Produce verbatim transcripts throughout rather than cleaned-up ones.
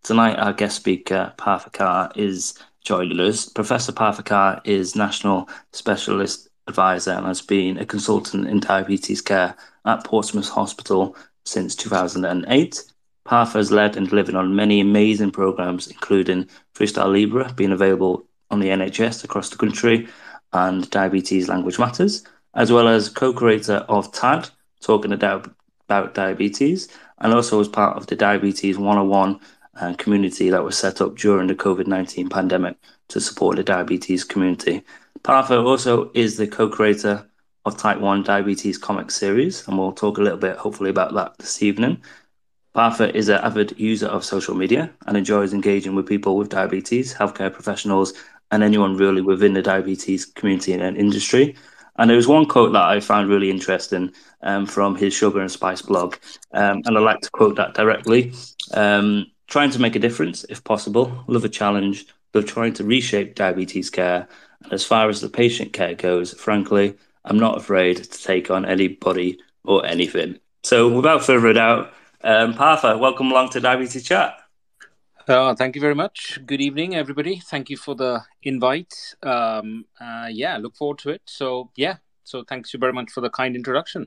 Tonight, our guest speaker, Partha Kar, is joining us. Professor Partha Kar is National Specialist Advisor and has been a consultant in diabetes care at Portsmouth Hospital since two thousand eight. Partha has led and delivered on many amazing programs, including Freestyle Libre, being available on the N H S across the country, and Diabetes Language Matters, as well as co-creator of T A D, talking about, about diabetes, and also as part of the Diabetes one oh one uh, community that was set up during the COVID nineteen pandemic to support the diabetes community. Partha also is the co-creator of Type one Diabetes comic series, and we'll talk a little bit, hopefully, about that this evening. Partha is an avid user of social media and enjoys engaging with people with diabetes, healthcare professionals, and anyone really within the diabetes community and industry. And there was one quote that I found really interesting um, from his Sugar and Spice blog, um, and I'd like to quote that directly. Um, trying to make a difference, if possible, love a challenge, love trying to reshape diabetes care. And as far as the patient care goes, frankly, I'm not afraid to take on anybody or anything. So without further ado, um, Partha, welcome along to Diabetes Chat. Uh, thank you very much. Good evening, everybody. Thank you for the invite. Um, uh, yeah, look forward to it. So, yeah, so thanks you very much for the kind introduction.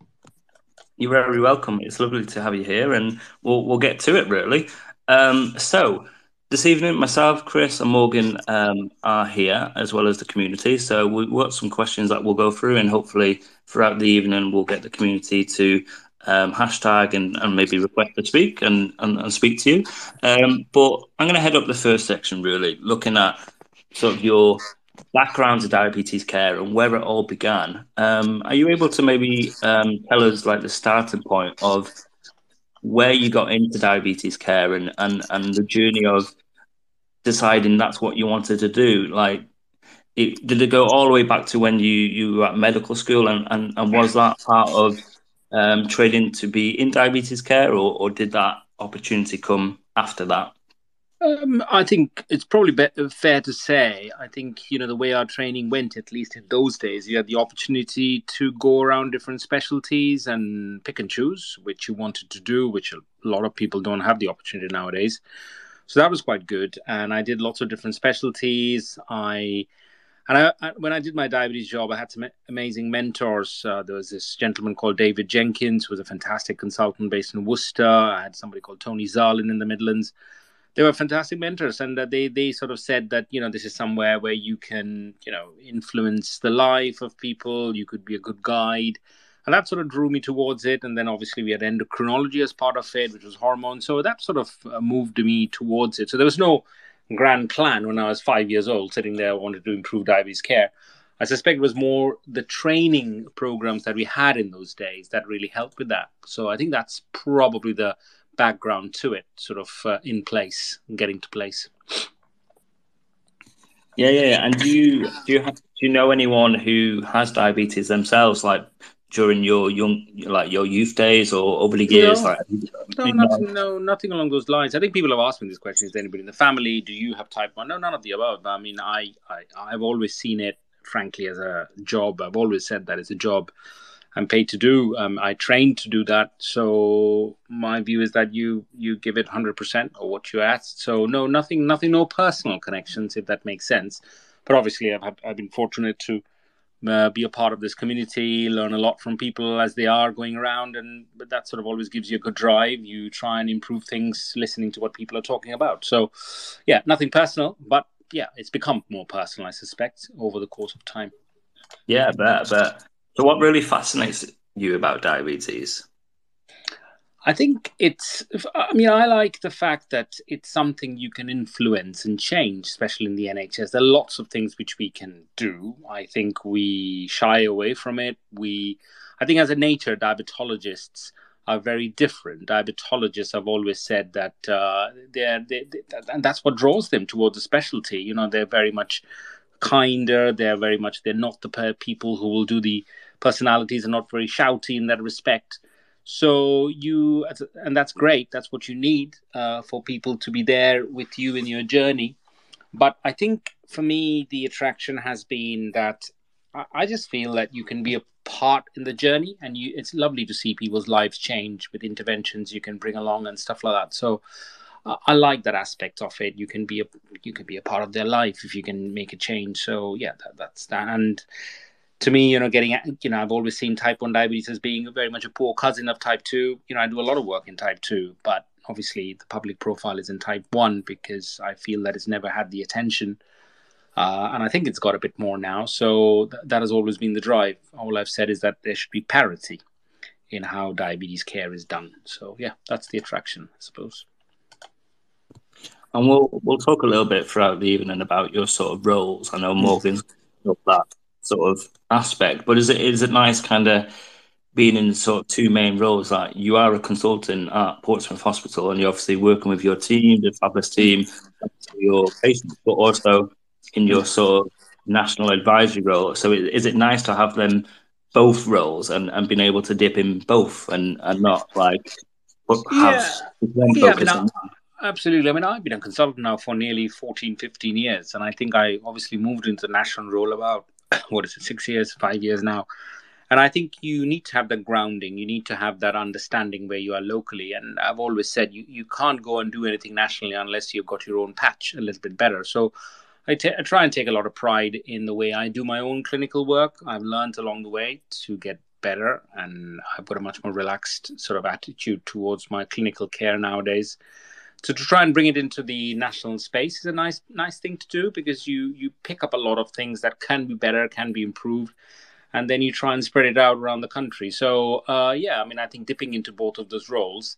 You're very welcome. It's lovely to have you here, and we'll we'll get to it, really. Um, so, this evening, myself, Chris, and Morgan um, are here, as well as the community. So, we've got some questions that we'll go through, and hopefully, throughout the evening, we'll get the community to um, hashtag and, and maybe request to speak and, and, and speak to you. Um, but I'm going to head up the first section, really, looking at sort of your background to diabetes care and where it all began. Um, are you able to maybe um, tell us like the starting point of where you got into diabetes care and, and, and the journey of deciding that's what you wanted to do? Like, it, did it go all the way back to when you, you were at medical school and, and, and was that part of um, training to be in diabetes care, or, or did that opportunity come after that? Um, I think it's probably be- fair to say, I think, you know, the way our training went, at least in those days, you had the opportunity to go around different specialties and pick and choose which you wanted to do, which a lot of people don't have the opportunity nowadays. So that was quite good. And I did lots of different specialties. I And I, I, when I did my diabetes job, I had some amazing mentors. Uh, there was this gentleman called David Jenkins, who was a fantastic consultant based in Worcester. I had somebody called Tony Zarlin in the Midlands. They were fantastic mentors, and uh, they they sort of said that, you know, this is somewhere where you can, you know, influence the life of people. You could be a good guide, and that sort of drew me towards it. And then obviously we had endocrinology as part of it, which was hormones. So that sort of uh, moved me towards it. So there was no grand plan when I was five years old, sitting there, I wanted to improve diabetes care. I suspect it was more the training programs that we had in those days that really helped with that. So I think that's probably the background to it, sort of uh, in place, getting to place. Yeah, yeah, yeah. And do you do you have, do you know anyone who has diabetes themselves, like during your young, like your youth days or over the years? No, Like, no, you know, nothing, no, nothing along those lines. I think people have asked me this question: is there anybody in the family? Do you have type one? No, none of the above. I mean, I, I, I've always seen it, frankly, as a job. I've always said that it's a job I'm paid to do. Um, I trained to do that. So my view is that you you give it one hundred percent of what you asked. So no, nothing, nothing, no personal connections, if that makes sense. But obviously, I've I've been fortunate to uh, be a part of this community, learn a lot from people as they are going around, and but that sort of always gives you a good drive. You try and improve things, listening to what people are talking about. So, yeah, nothing personal, but yeah, it's become more personal, I suspect, over the course of time. yeah, but but so what really fascinates you about diabetes? I think it's, I mean, I like the fact that it's something you can influence and change, especially in the N H S. There are lots of things which we can do. I think we shy away from it. We, I think as a nature, diabetologists are very different. Diabetologists have always said that uh, they're, they, they, and that's what draws them towards a specialty. You know, they're very much kinder. They're very much, they're not the people who will do the personalities, are not very shouty in that respect. So you, and that's great. That's what you need uh, for people to be there with you in your journey. But I think for me, the attraction has been that I, I just feel that you can be a part in the journey, and you, it's lovely to see people's lives change with interventions you can bring along and stuff like that. So I, I like that aspect of it. You can be a you can be a part of their life if you can make a change. So yeah, that, that's that. And to me, you know, getting you know, I've always seen type one diabetes as being very much a poor cousin of type two. You know, I do a lot of work in type two, but obviously the public profile is in type one because I feel that it's never had the attention. Uh, and I think it's got a bit more now. So th- that has always been the drive. All I've said is that there should be parity in how diabetes care is done. So yeah, that's the attraction, I suppose. And we'll we'll talk a little bit throughout the evening about your sort of roles. I know Morgan's got that sort of aspect, but is it is it nice kind of being in sort of two main roles? Like you are a consultant at Portsmouth Hospital, and you're obviously working with your team, the Fabulous team, your patients, but also in your sort of national advisory role. So is it nice to have them both roles and, and being able to dip in both and, and not like have Yeah, one yeah. I mean, focus I, on absolutely. I mean, I've been a consultant now for nearly fourteen, fifteen years, and I think I obviously moved into the national role about what is it, six years, five years now. And I think you need to have that grounding. You need to have that understanding where you are locally. And I've always said you, you can't go and do anything nationally unless you've got your own patch a little bit better. So I, t- I try and take a lot of pride in the way I do my own clinical work. I've learned along the way to get better, and I've got a much more relaxed sort of attitude towards my clinical care nowadays. So to try and bring it into the national space is a nice nice thing to do because you you pick up a lot of things that can be better, can be improved, and then you try and spread it out around the country. So uh, yeah, I mean, I think dipping into both of those roles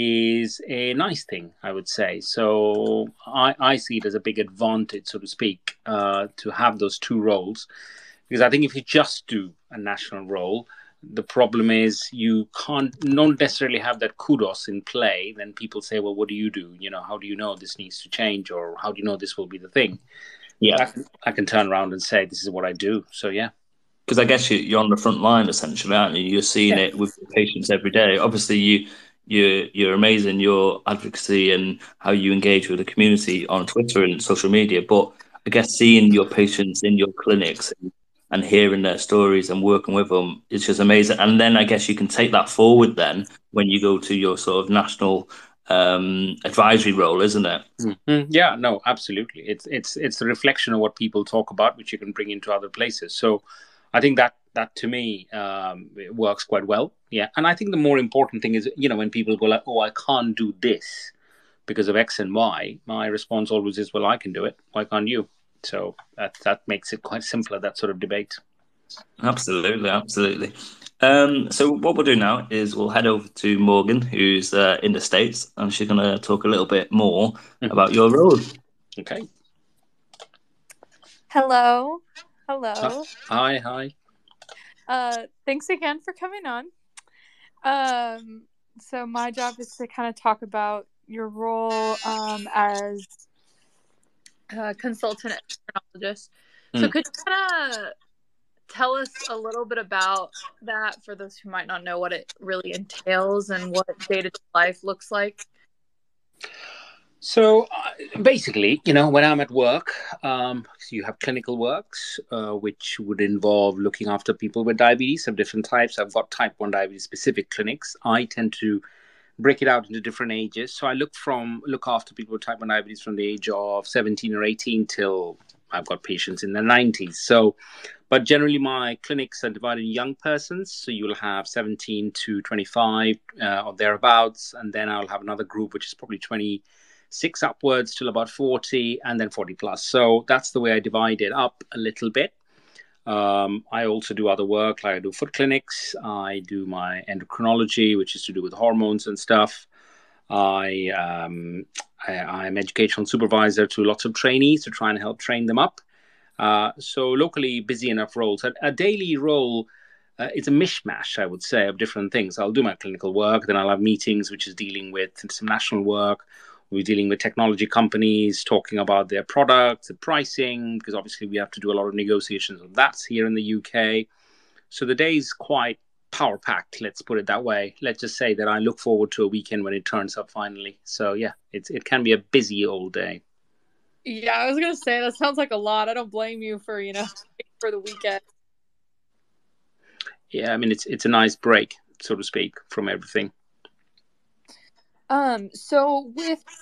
is a nice thing, I would say. So I, I see it as a big advantage, so to speak, uh, to have those two roles. Because I think if you just do a national role, the problem is you can't not necessarily have that kudos in play. Then people say, well, what do you do? You know, how do you know this needs to change, or how do you know this will be the thing? yeah. I can, I can turn around and say, this is what I do. So yeah. Because I guess you, you're on the front line essentially, aren't you? You're seeing Yeah. it with patients every day. Obviously, you you you're amazing. Your advocacy and how you engage with the community on Twitter and social media. But I guess seeing your patients in your clinics and, and hearing their stories and working with them is just amazing. And then I guess you can take that forward then when you go to your sort of national um, advisory role, isn't it? Mm-hmm. Yeah, no, absolutely. It's it's it's a reflection of what people talk about, which you can bring into other places. So, I think that that to me um, it works quite well. Yeah, and I think the more important thing is, you know, when people go like, "Oh, I can't do this because of X and Y," my response always is, "Well, I can do it. Why can't you?" So that that makes it quite simpler, that sort of debate. Absolutely, absolutely. Um, so what we'll do now is we'll head over to Morgan, who's uh, in the States, and she's going to talk a little bit more Mhm. about your role. Okay. Hello. Hello. Hi, hi. Uh, thanks again for coming on. Um, so my job is to kind of talk about your role um, as a consultant endocrinologist. So Mm. could you kind of tell us a little bit about that for those who might not know what it really entails and what day-to-day life looks like? So uh, basically, you know, when I'm at work, um, so you have clinical works, uh, which would involve looking after people with diabetes of different types. I've got type one diabetes specific clinics. I tend to break it out into different ages. So I look from look after people with type one diabetes from the age of seventeen or eighteen till I've got patients in their nineties. So, but generally my clinics are divided in young persons. So you'll have seventeen to twenty-five uh, or thereabouts. And then I'll have another group, which is probably twenty-six upwards till about forty, and then forty plus. So that's the way I divide it up a little bit. Um, I also do other work, like I do foot clinics. I do my endocrinology, which is to do with hormones and stuff. I, um, I I'm educational supervisor to lots of trainees to try and help train them up. Uh, so locally busy enough roles. A, a daily role, uh, it's a mishmash, I would say, of different things. I'll do my clinical work, then I'll have meetings, which is dealing with some national work. We're dealing with technology companies, talking about their products, the pricing, because obviously we have to do a lot of negotiations of that here in the U K. So the day is quite power packed, let's put it that way. Let's just say that I look forward to a weekend when it turns up finally. So yeah, it's it can be a busy old day. Yeah, I was gonna say that sounds like a lot. I don't blame you for you know for the weekend. Yeah, I mean it's it's a nice break, so to speak, from everything. Um, so with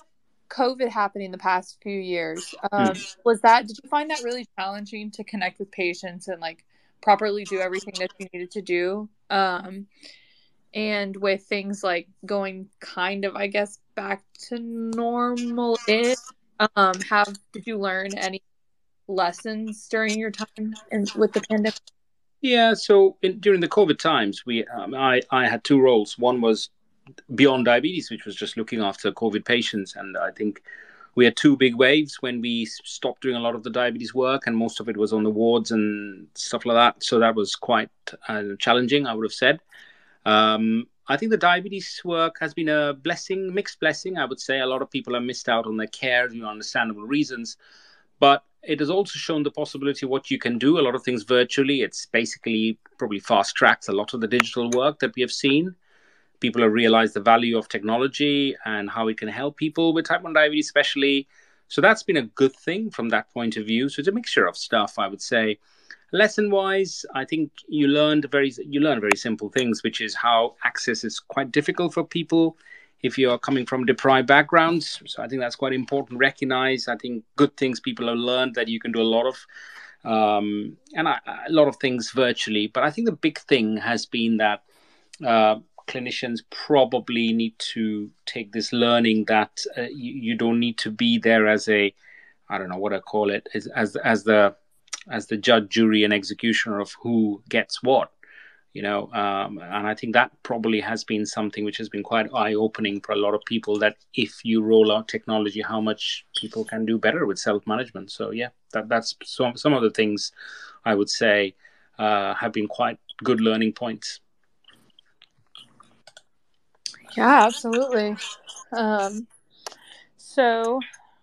COVID happening the past few years, um, mm. was that, did you find that really challenging to connect with patients and like properly do everything that you needed to do? Um, and with things like going kind of, I guess, back to normal, it, um, have, did you learn any lessons during your time in, with the pandemic? Yeah, so in, during the COVID times, we um, I, I had two roles. One was Beyond Diabetes, which was just looking after COVID patients. And I think we had two big waves when we stopped doing a lot of the diabetes work, and most of it was on the wards and stuff like that. So that was quite uh, challenging, I would have said. Um, I think the diabetes work has been a blessing, mixed blessing, I would say. A lot of people have missed out on their care, you know, understandable reasons. But it has also shown the possibility of what you can do, a lot of things virtually. It's basically probably fast-tracked a lot of the digital work that we have seen. People have realized the value of technology and how it can help people with type one diabetes especially. So that's been a good thing from that point of view. So it's a mixture of stuff, I would say. Lesson-wise, I think you learned very you learn very simple things, which is how access is quite difficult for people if you are coming from deprived backgrounds. So I think that's quite important to recognize. I think good things people have learned that you can do a lot of, um, and I, a lot of things virtually. But I think the big thing has been that uh, clinicians probably need to take this learning that uh, you, you don't need to be there as a, I don't know what I call it, as as, as the as the judge, jury, and executioner of who gets what. You know, um, and I think that probably has been something which has been quite eye-opening for a lot of people, that if you roll out technology, how much people can do better with self-management. So, yeah, that, that's some, some of the things I would say uh, have been quite good learning points. Yeah, absolutely. Um, so,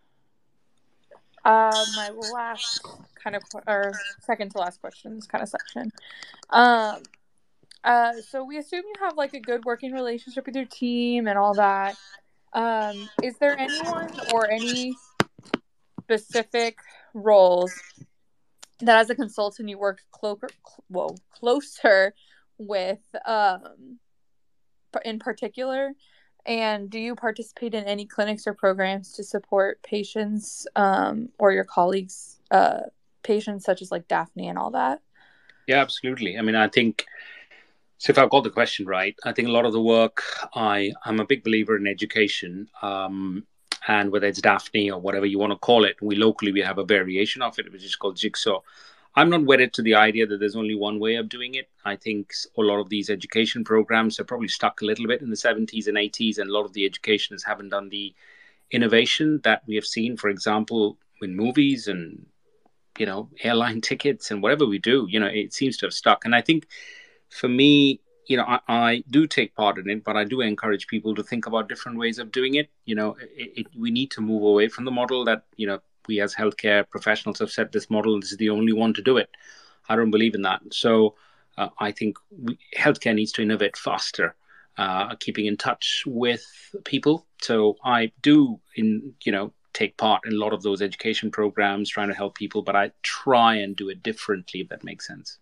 uh, my last kind of, or second to last question in this kind of section. Um, Uh, so we assume you have like a good working relationship with your team and all that. Um, is there anyone or any specific roles that as a consultant you work closer, whoa, closer with um, in particular? And do you participate in any clinics or programs to support patients um, or your colleagues' uh, patients, such as like Daphne and all that? Yeah, absolutely. I mean, I think, so if I've got the question right, I think a lot of the work, I, I'm a big believer in education, um, and whether it's Daphne or whatever you want to call it, we locally, we have a variation of it, which is called Jigsaw. I'm not wedded to the idea that there's only one way of doing it. I think a lot of these education programs are probably stuck a little bit in the seventies and eighties, and a lot of the educationists haven't done the innovation that we have seen, for example, in movies and, you know, airline tickets and whatever we do, you know, it seems to have stuck. And I think for me, you know, I, I do take part in it, but I do encourage people to think about different ways of doing it. You know, it, it, we need to move away from the model that, you know, we as healthcare professionals have set this model. This is the only one to do it. I don't believe in that. So uh, I think we, healthcare needs to innovate faster, uh, keeping in touch with people. So I do, in you know, take part in a lot of those education programs, trying to help people, but I try and do it differently, if that makes sense.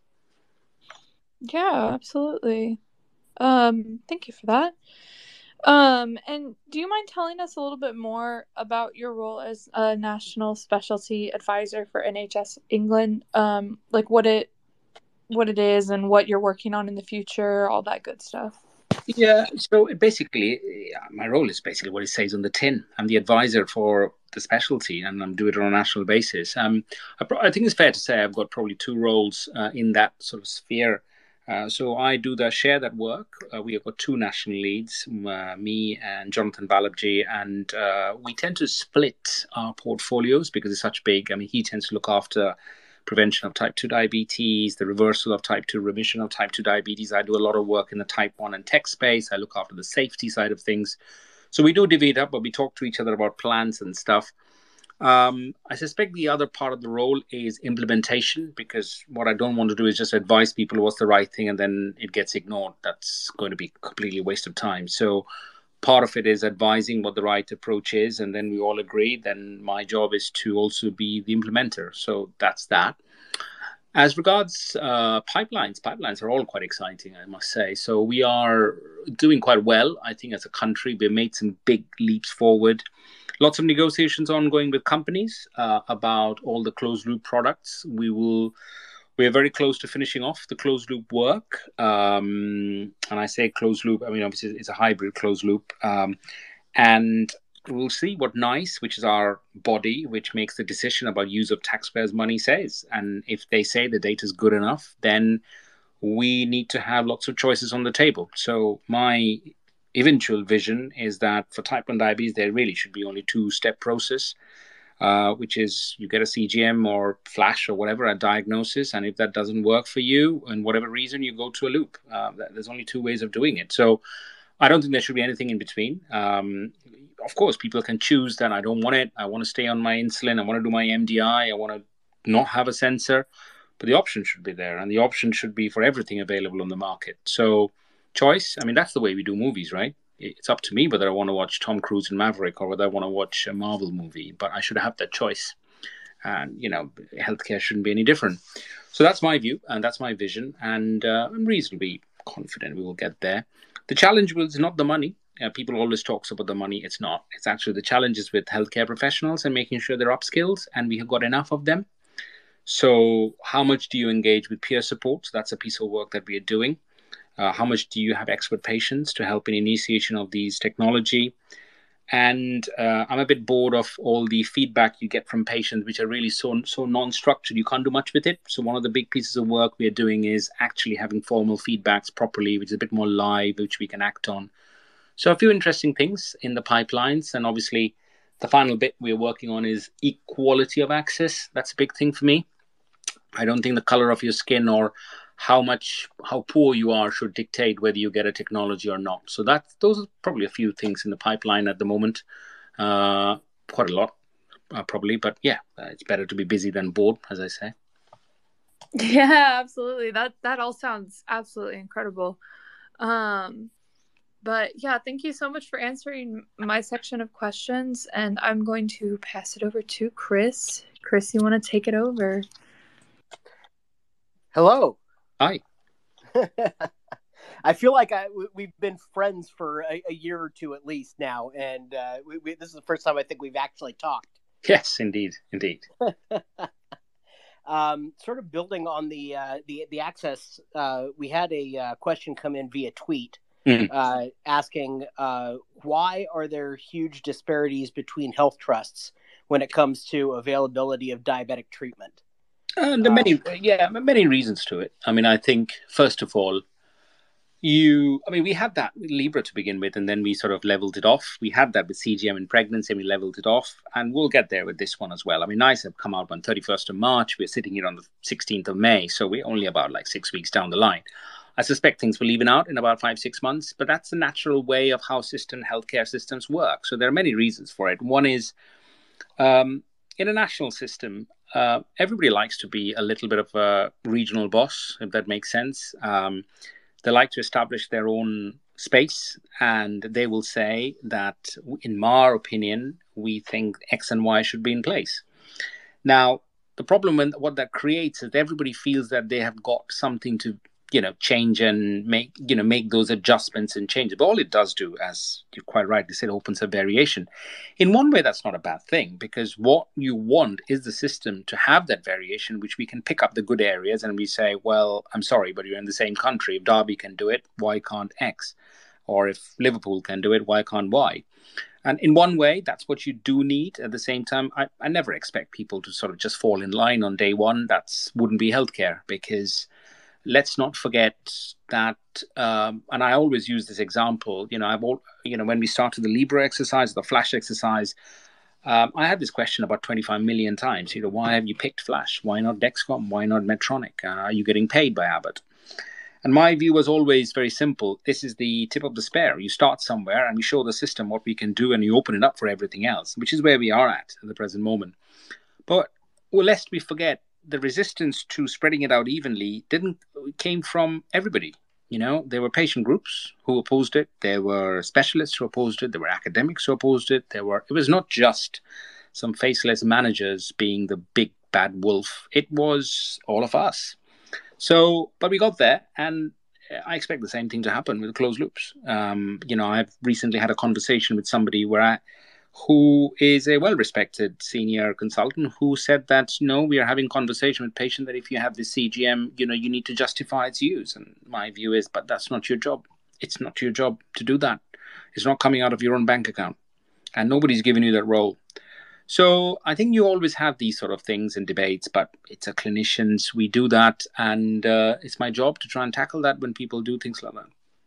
Yeah, absolutely. Um, thank you for that. Um, and do you mind telling us a little bit more about your role as a national specialty advisor for N H S England? Um, like what it what it is and what you're working on in the future, all that good stuff. Yeah, so basically, yeah, my role is basically what it says on the tin. I'm the advisor for the specialty, and I'm doing it on a national basis. Um, I, I think it's fair to say I've got probably two roles uh, in that sort of sphere. Uh, so I do the share that work. Uh, we have got two national leads, uh, me and Jonathan Balabji, and uh, we tend to split our portfolios because it's such big. I mean, he tends to look after prevention of type two diabetes, the reversal of type two, remission of type two diabetes. I do a lot of work in the type one and tech space. I look after the safety side of things. So we do divvy it up, but we talk to each other about plans and stuff. Um, I suspect the other part of the role is implementation, because what I don't want to do is just advise people what's the right thing and then it gets ignored. That's going to be completely a waste of time. So part of it is advising what the right approach is, and then we all agree. Then my job is to also be the implementer. So that's that. As regards uh, pipelines, pipelines are all quite exciting, I must say. So we are doing quite well. I think as a country, we've made some big leaps forward. Lots of negotiations ongoing with companies uh, about all the closed loop products. We will. We are very close to finishing off the closed loop work. Um, and I say closed loop, I mean, obviously it's a hybrid closed loop. Um, and we'll see what NICE, which is our body, which makes the decision about use of taxpayers' money, says. And if they say the data is good enough, then we need to have lots of choices on the table. So my eventual vision is that for type one diabetes, there really should be only two-step process, uh, which is you get a C G M or flash or whatever, a diagnosis. And if that doesn't work for you, and whatever reason, you go to a loop. Uh, there's only two ways of doing it. So I don't think there should be anything in between. Um, of course, people can choose that I don't want it. I want to stay on my insulin. I want to do my M D I. I want to not have a sensor. But the option should be there. And the option should be for everything available on the market. So choice, I mean, that's the way we do movies, right? It's up to me whether I want to watch Tom Cruise in Maverick or whether I want to watch a Marvel movie. But I should have that choice. And, you know, healthcare shouldn't be any different. So that's my view. And that's my vision. And uh, I'm reasonably confident we will get there. The challenge was not the money. Uh, people always talk about the money. It's not. It's actually the challenges with healthcare professionals and making sure they're upskilled and we have got enough of them. So how much do you engage with peer support? So that's a piece of work that we are doing. Uh, how much do you have expert patients to help in initiation of these technology? And uh, I'm a bit bored of all the feedback you get from patients, which are really so so non-structured. You can't do much with it. So one of the big pieces of work we are doing is actually having formal feedbacks properly, which is a bit more live, which we can act on. So a few interesting things in the pipelines. And obviously, the final bit we're working on is equality of access. That's a big thing for me. I don't think the color of your skin or how much, how poor you are should dictate whether you get a technology or not. So that those are probably a few things in the pipeline at the moment. Uh, quite a lot, uh, probably. But yeah, uh, it's better to be busy than bored, as I say. Yeah, absolutely. That that all sounds absolutely incredible. Um, but yeah, thank you so much for answering my section of questions. And I'm going to pass it over to Chris. Chris, you want to take it over? Hello. Hi. I feel like I, we've been friends for a, a year or two at least now, and uh, we, we, this is the first time I think we've actually talked. Yes, indeed, indeed. um, sort of building on the uh, the the access, uh, we had a uh, question come in via tweet mm-hmm. uh, asking uh, why are there huge disparities between health trusts when it comes to availability of diabetic treatment? Uh, there are many, yeah, many reasons to it. I mean, I think, first of all, you, I mean, we had that with Libre to begin with, and then we sort of leveled it off. We had that with C G M in pregnancy, and we leveled it off, and we'll get there with this one as well. I mean, NICE have come out on thirty-first of March. We're sitting here on the sixteenth of May, so we're only about like six weeks down the line. I suspect things will even out in about five, six months, but that's the natural way of how system healthcare systems work. So there are many reasons for it. One is, um, in a national system, Uh, everybody likes to be a little bit of a regional boss, if that makes sense. Um, they like to establish their own space, and they will say that, in our opinion, we think X and Y should be in place. Now, the problem with what that creates is everybody feels that they have got something to, you know, change and make, you know, make those adjustments and changes. But all it does do, as you quite rightly said, opens a variation. In one way, that's not a bad thing, because what you want is the system to have that variation, which we can pick up the good areas and we say, well, I'm sorry, but you're in the same country. If Derby can do it, why can't X? Or if Liverpool can do it, why can't Y? And in one way, that's what you do need. At the same time, I, I never expect people to sort of just fall in line on day one. That wouldn't be healthcare, because let's not forget that, um, and I always use this example, you know, I've all, you know, when we started the Libre exercise, the Flash exercise, um, I had this question about twenty-five million times, you know, why have you picked Flash? Why not Dexcom? Why not Medtronic? Uh, are you getting paid by Abbott? And my view was always very simple. This is the tip of the spear. You start somewhere and we show the system what we can do, and you open it up for everything else, which is where we are at at the present moment. But well, lest we forget, the resistance to spreading it out evenly didn't came from everybody. You know, there were patient groups who opposed it. There were specialists who opposed it. There were academics who opposed it. There were. It was not just some faceless managers being the big bad wolf. It was all of us. So, but we got there, and I expect the same thing to happen with closed loops. Um, you know, I've recently had a conversation with somebody where I, who is a well-respected senior consultant who said that, no, we are having conversation with patient that if you have this C G M, you know, you need to justify its use. And my view is, but that's not your job. It's not your job to do that. It's not coming out of your own bank account. And nobody's given you that role. So I think you always have these sort of things in debates, but it's a clinicians, we do that. And uh, it's my job to try and tackle that when people do things like that.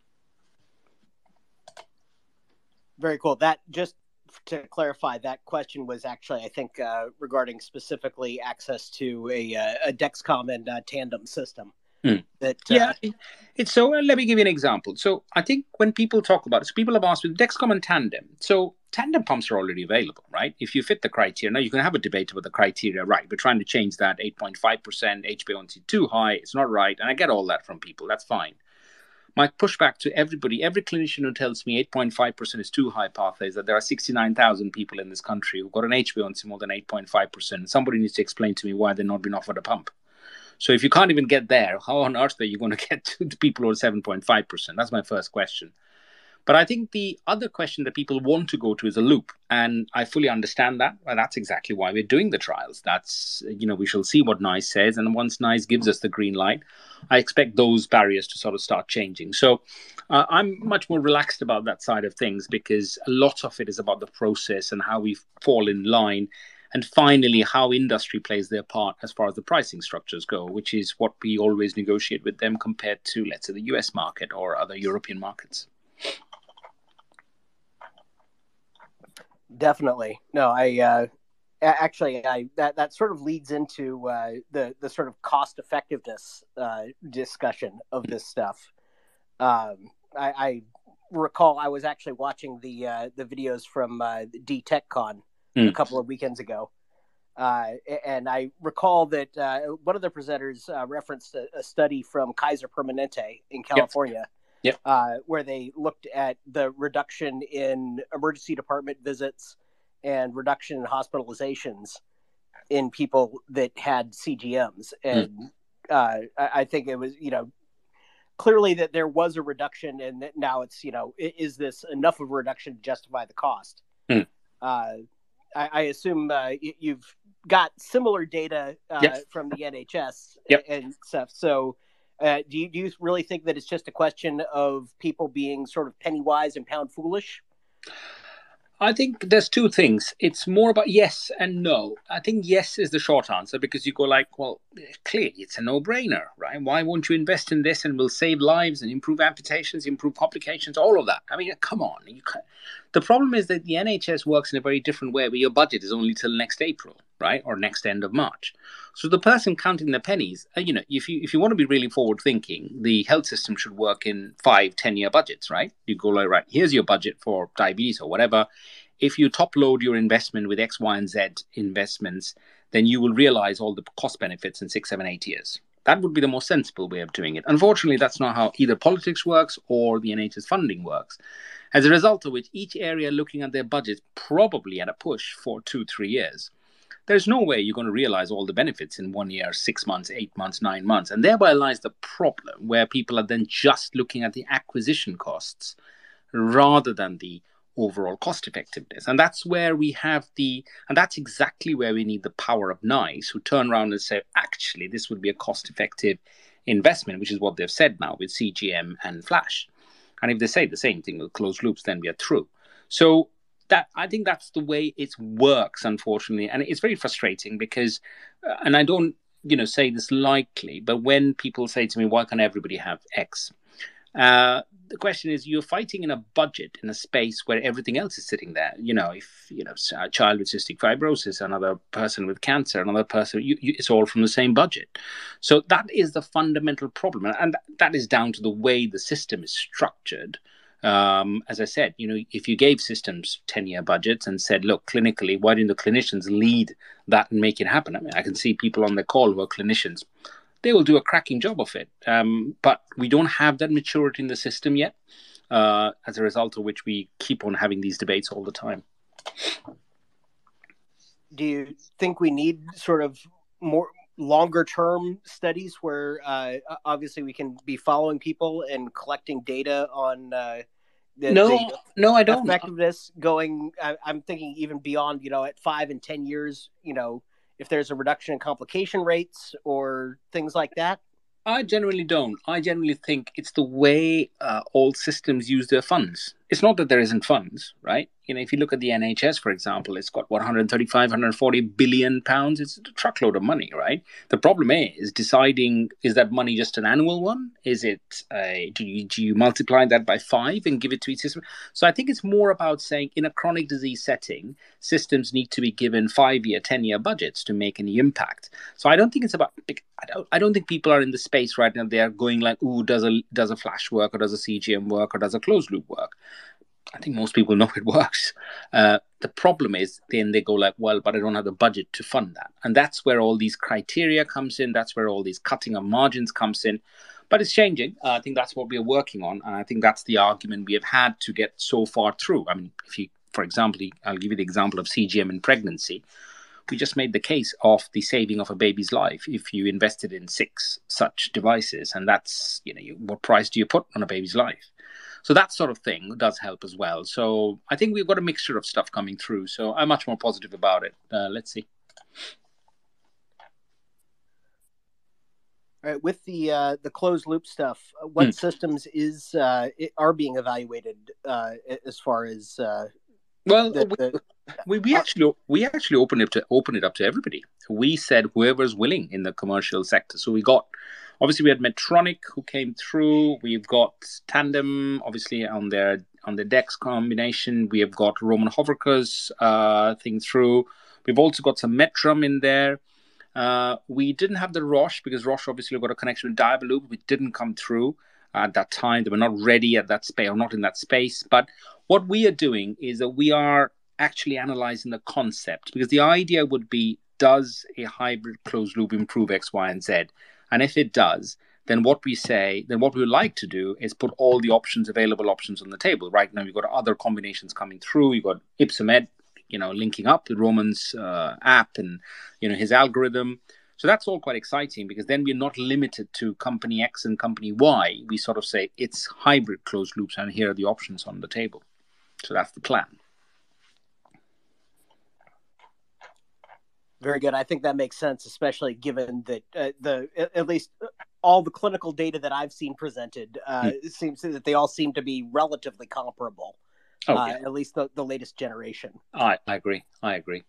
Very cool. That, just to clarify, that question was actually, I think, uh, regarding specifically access to a, a Dexcom and uh, Tandem system. Mm. That, yeah, uh, it's so. Uh, let me give you an example. So I think when people talk about it, so people have asked with Dexcom and Tandem. So Tandem pumps are already available, right? If you fit the criteria, now you can have a debate about the criteria, right? We're trying to change that eight point five percent H b A one C too high. It's not right, and I get all that from people. That's fine. My pushback to everybody, every clinician who tells me eight point five percent is too high pathway, is that there are sixty-nine thousand people in this country who've got an H b A one C more than eight point five percent. Somebody needs to explain to me why they're not being offered a pump. So if you can't even get there, how on earth are you going to get to the people who are seven point five percent? That's my first question. But I think the other question that people want to go to is a loop. And I fully understand that. And that's exactly why we're doing the trials. That's, you know, we shall see what NICE says. And once NICE gives us the green light, I expect those barriers to sort of start changing. So uh, I'm much more relaxed about that side of things, because a lot of it is about the process and how we fall in line. And finally, how industry plays their part as far as the pricing structures go, which is what we always negotiate with them compared to, let's say, the U S market or other European markets. Definitely. No, I uh, actually, I that, that sort of leads into uh, the, the sort of cost effectiveness uh, discussion of this stuff. Um, I, I recall I was actually watching the uh, the videos from uh, D-TechCon mm. a couple of weekends ago. Uh, and I recall that uh, one of the presenters uh, referenced a, a study from Kaiser Permanente in California. Yep. Yep. Uh, where they looked at the reduction in emergency department visits and reduction in hospitalizations in people that had C G Ms. And mm. uh, I, I think it was, you know, clearly that there was a reduction, and that now it's, you know, is this enough of a reduction to justify the cost? Mm. Uh, I, I assume uh, you've got similar data uh, yep. from the N H S yep. and stuff. So Uh, do you do you really think that it's just a question of people being sort of penny wise and pound foolish? I think there's two things. It's more about yes and no. I think yes is the short answer, because you go like, well, clearly it's a no-brainer, right? Why won't you invest in this, and we'll save lives and improve amputations, improve complications, all of that. I mean, come on. You can't. The problem is that the N H S works in a very different way, where your budget is only till next April, right? Or next end of March. So the person counting the pennies, you know, if you if you want to be really forward-thinking, the health system should work in five, ten-year budgets, right? You go like, right, here's your budget for diabetes or whatever. If you top load your investment with X, Y, and Z investments, then you will realize all the cost benefits in six, seven, eight years. That would be the most sensible way of doing it. Unfortunately, that's not how either politics works or the N H S funding works. As a result of which, each area looking at their budgets probably at a push for two, three years. There's no way you're going to realize all the benefits in one year, six months, eight months, nine months. And thereby lies the problem, where people are then just looking at the acquisition costs rather than the overall cost effectiveness. And that's where we have the, and that's exactly where we need the power of NICE, who turn around and say, actually, this would be a cost effective investment, which is what they've said now with C G M and Flash. And if they say the same thing with closed loops, then we are through. So that, I think that's the way it works, unfortunately. And it's very frustrating because, uh, and I don't, you know, say this lightly, but when people say to me, why can't everybody have X? Uh, the question is, you're fighting in a budget in a space where everything else is sitting there. You know, if, you know, a child with cystic fibrosis, another person with cancer, another person, you, you, it's all from the same budget. So that is the fundamental problem. And that is down to the way the system is structured. Um, as I said, you know, if you gave systems ten-year budgets and said, look, clinically, why didn't the clinicians lead that and make it happen? I mean, I can see people on the call who are clinicians. They will do a cracking job of it. Um, but we don't have that maturity in the system yet, uh, as a result of which we keep on having these debates all the time. Do you think we need sort of more longer term studies where uh, obviously we can be following people and collecting data on uh, the, no, the no, I don't. effectiveness going. I, I'm thinking even beyond, you know, at five and ten years, you know, if there's a reduction in complication rates or things like that. I generally don't. I generally think it's the way uh, all systems use their funds. It's not that there isn't funds, right? You know, if you look at the N H S, for example, it's got what one hundred thirty-five, one hundred forty billion pounds. It's a truckload of money, right? The problem is deciding, is that money just an annual one? Is it a, do you do you multiply that by five and give it to each system? So I think it's more about saying in a chronic disease setting, systems need to be given five-year, ten-year budgets to make any impact. So I don't think it's about. I don't. I don't think people are in the space right now. They are going like, "Ooh, does a does a flash work, or does a C G M work, or does a closed loop work?" I think most people know it works. Uh, the problem is then they go like, well, but I don't have the budget to fund that. And that's where all these criteria comes in. That's where all these cutting of margins comes in. But it's changing. Uh, I think that's what we're working on. And I think that's the argument we have had to get so far through. I mean, if you, for example, I'll give you the example of C G M in pregnancy. We just made the case of the saving of a baby's life if you invested in six such devices. And that's, you know, you, what price do you put on a baby's life? So that sort of thing does help as well. So I think we've got a mixture of stuff coming through. So I'm much more positive about it. Uh, let's see. All right, with the uh, the closed loop stuff, what mm. systems is uh, are being evaluated uh, as far as? Uh, well, the, we, the... we we actually we actually open it to open it up to everybody. We said whoever's willing in the commercial sector. So we got. Obviously, we had Medtronic who came through. We've got Tandem, obviously, on their on the DEX combination. We have got Roman Hoverker's uh, thing through. We've also got some Metrum in there. Uh, we didn't have the Roche because Roche obviously got a connection with Diabloop, which didn't come through at that time. They were not ready at that space or not in that space. But what we are doing is that we are actually analyzing the concept, because the idea would be, does a hybrid closed loop improve X, Y, and Z? And if it does, then what we say, then what we would like to do is put all the options, available options on the table. Right now, we've got other combinations coming through. We've got Ipsomed, you know, linking up with Roman's uh, app and, you know, his algorithm. So that's all quite exciting, because then we're not limited to company X and company Y. We sort of say it's hybrid closed loops, and here are the options on the table. So that's the plan. Very good. I think that makes sense, especially given that uh, the at least all the clinical data that I've seen presented uh, mm. it seems that they all seem to be relatively comparable. Oh, uh, yeah. At least the, the latest generation. I, I agree. I agree.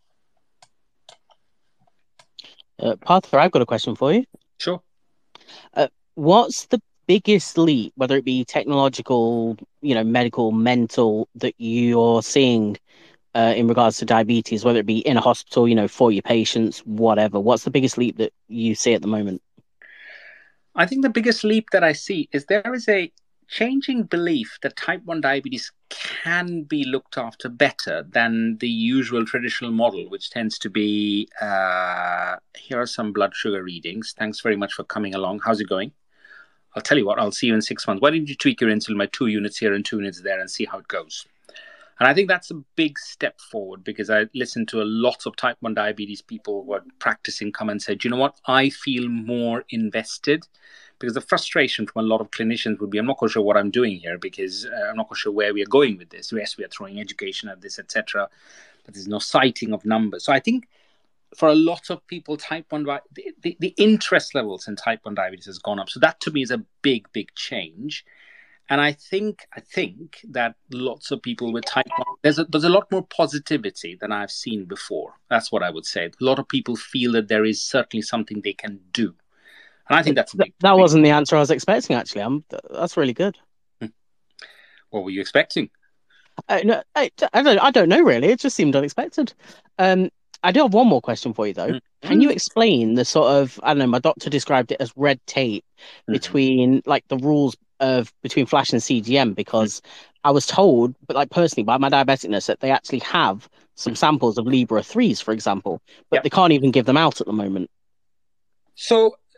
Uh, Partha, I've got a question for you. Sure. Uh, what's the biggest leap, whether it be technological, you know, medical, mental, that you're seeing Uh, in regards to diabetes, whether it be in a hospital, you know, for your patients, whatever? What's the biggest leap that you see at the moment? I think the biggest leap that I see is there is a changing belief that type one diabetes can be looked after better than the usual traditional model, which tends to be, uh, here are some blood sugar readings. Thanks very much for coming along. How's it going? I'll tell you what, I'll see you in six months. Why don't you tweak your insulin by two units here and two units there and see how it goes? And I think that's a big step forward, because I listened to a lot of type one diabetes people who are practicing come and said, you know what, I feel more invested, because the frustration from a lot of clinicians would be, I'm not quite sure what I'm doing here, because uh, I'm not quite sure where we are going with this. Yes, we are throwing education at this, et cetera, but there's no citing of numbers. So I think for a lot of people, type one, the, the, the interest levels in type one diabetes has gone up. So that to me is a big, big change. And I think I think that lots of people with type one, there's a, there's a lot more positivity than I've seen before. That's what I would say. A lot of people feel that there is certainly something they can do. And I think that's a big, that big, wasn't the answer I was expecting, actually. I'm, that's really good. What were you expecting? Uh, no, I, I, don't, I don't know, really. It just seemed unexpected. Um, I do have one more question for you, though. Mm-hmm. Can you explain the sort of, I don't know, my doctor described it as red tape mm-hmm. between, like, the rules of between Flash and C G M, because mm-hmm. I was told, but like personally by my diabetic nurse, that they actually have some samples of Libra threes, for example, but yep. they can't even give them out at the moment. So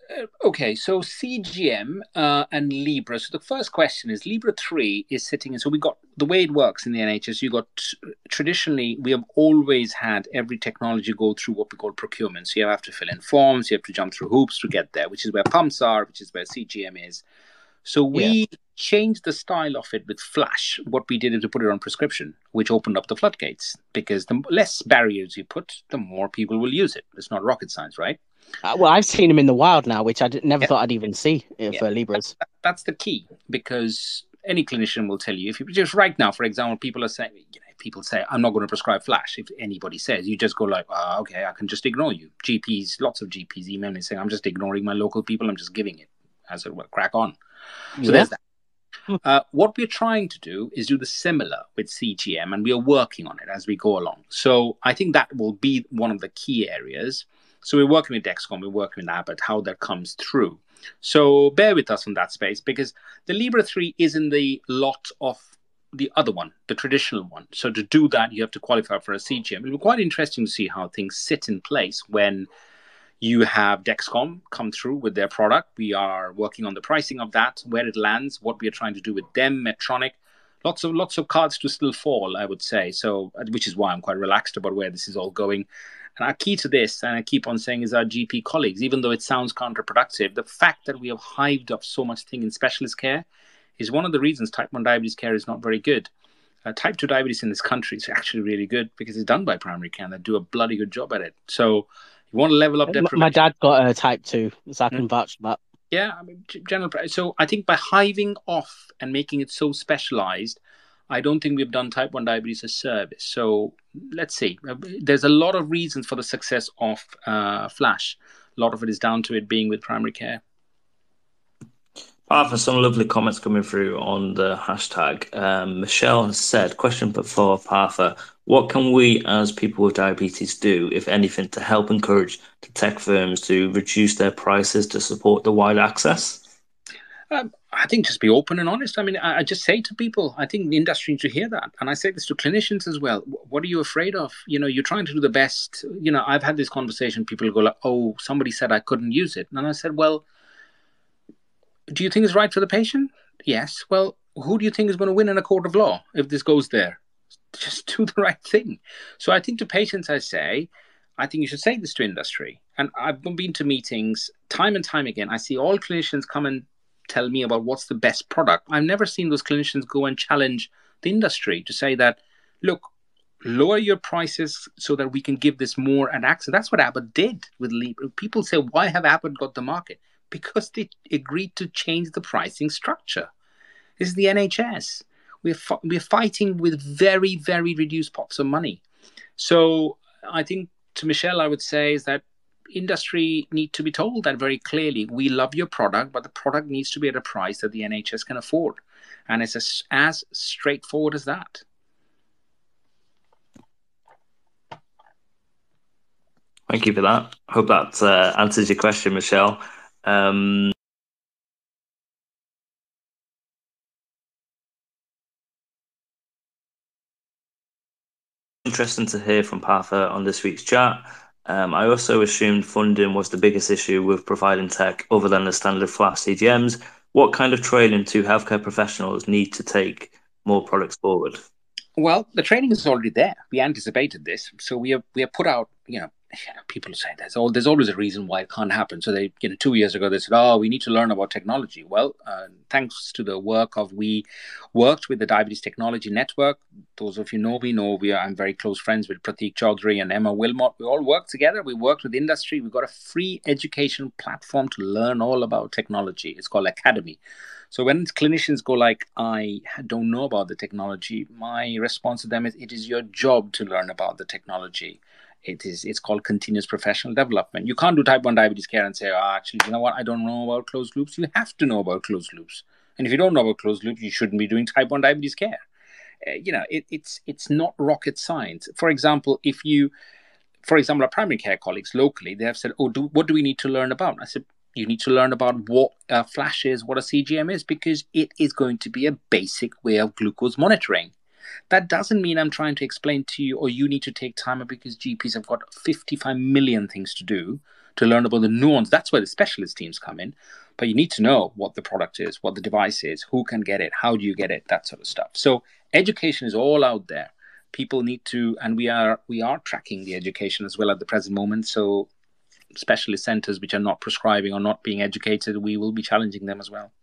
Okay, so C G M uh, and Libra. So the first question is Libra three is sitting in. So we got the way it works in the N H S. You got traditionally, we have always had every technology go through what we call procurement. So you have to fill in forms, you have to jump through hoops to get there, which is where pumps are, which is where C G M is. So we yeah. changed the style of it with Flash. What we did is to put it on prescription, which opened up the floodgates, because the less barriers you put, the more people will use it. It's not rocket science, right? Uh, well, I've seen them in the wild now, which I never yeah. thought I'd even see uh, yeah. for Libras. That, that's the key, because any clinician will tell you, if you just right now, for example, people are saying, you know, people say, I'm not going to prescribe Flash. If anybody says, you just go like, oh, okay, I can just ignore you. G Ps, lots of G Ps email me saying, I'm just ignoring my local people. I'm just giving it as it will crack on. So yeah. there's that. Uh, what we're trying to do is do the similar with C G M, and we are working on it as we go along. So I think that will be one of the key areas. So we're working with Dexcom, we're working with Abbott, how that comes through. So bear with us on that space, because the Libra three is in the lot of the other one, the traditional one. So to do that, you have to qualify for a C G M. It'll be quite interesting to see how things sit in place when you have Dexcom come through with their product. We are working on the pricing of that, where it lands, what we are trying to do with them, Medtronic. Lots of lots of cards to still fall, I would say. So, which is why I'm quite relaxed about where this is all going. And our key to this, and I keep on saying, is our G P colleagues. Even though it sounds counterproductive, the fact that we have hived up so much thing in specialist care is one of the reasons type one diabetes care is not very good. Uh, type two diabetes in this country is actually really good because it's done by primary care and they do a bloody good job at it. So you want to level up deprivation. My dad got a type two, so I can mm-hmm. vouch for that. Yeah, I mean, general. So I think by hiving off and making it so specialized, I don't think we've done type one diabetes a service. So let's see. There's a lot of reasons for the success of uh, Flash. A lot of it is down to it being with primary care. Partha, some lovely comments coming through on the hashtag. Um, Michelle has said, question for Partha, what can we as people with diabetes do, if anything, to help encourage the tech firms to reduce their prices to support the wide access? Um, I think just be open and honest. I mean, I, I just say to people, I think the industry needs to hear that. And I say this to clinicians as well. What are you afraid of? You know, you're trying to do the best. You know, I've had this conversation. People go like, oh, somebody said I couldn't use it. And I said, well, do you think it's right for the patient? Yes. Well, who do you think is going to win in a court of law if this goes there? Just do the right thing. So I think to patients, I say, I think you should say this to industry. And I've been to meetings time and time again. I see all clinicians come and tell me about what's the best product. I've never seen those clinicians go and challenge the industry to say that, look, lower your prices so that we can give this more at access. That's what Abbott did with Libra. People say, why have Abbott got the market? Because they agreed to change the pricing structure. This is the N H S. We're, f- we're fighting with very, very reduced pots of money. So I think to Michelle, I would say is that industry need to be told that very clearly. We love your product, but the product needs to be at a price that the N H S can afford. And it's as, as straightforward as that. Thank you for that. Hope that uh, answers your question, Michelle. Um, interesting to hear from Partha on this week's chat. Um, I also assumed funding was the biggest issue with providing tech other than the standard Flash C G Ms. What kind of training do healthcare professionals need to take more products forward? Well, the training is already there. We anticipated this. So we have we have put out, you know, people say there's all, there's always a reason why it can't happen. So they, you know, two years ago they said, oh, we need to learn about technology. Well, uh, thanks to the work of, we worked with the Diabetes Technology Network. Those of you know me know we are, I'm very close friends with Pratik Chaudhary and Emma Wilmot. We all worked together. We worked with industry. We got a free education platform to learn all about technology. It's called Academy. So when clinicians go like, I don't know about the technology, my response to them is, it is your job to learn about the technology. It is, it's called continuous professional development. You can't do type one diabetes care and say, oh, actually, you know what? I don't know about closed loops. You have to know about closed loops. And if you don't know about closed loops, you shouldn't be doing type one diabetes care. Uh, you know, it, it's it's not rocket science. For example, if you, for example, our primary care colleagues locally, they have said, oh, do, what do we need to learn about? I said, you need to learn about what a Flash is, what a C G M is, because it is going to be a basic way of glucose monitoring. That doesn't mean I'm trying to explain to you, or you need to take time because G Ps have got fifty-five million things to do. to learn about the nuance. That's where the specialist teams come in. But you need to know what the product is, what the device is, who can get it, how do you get it, that sort of stuff. So education is all out there. People need to, and we are we are tracking the education as well at the present moment. So specialist centers which are not prescribing or not being educated, we will be challenging them as well.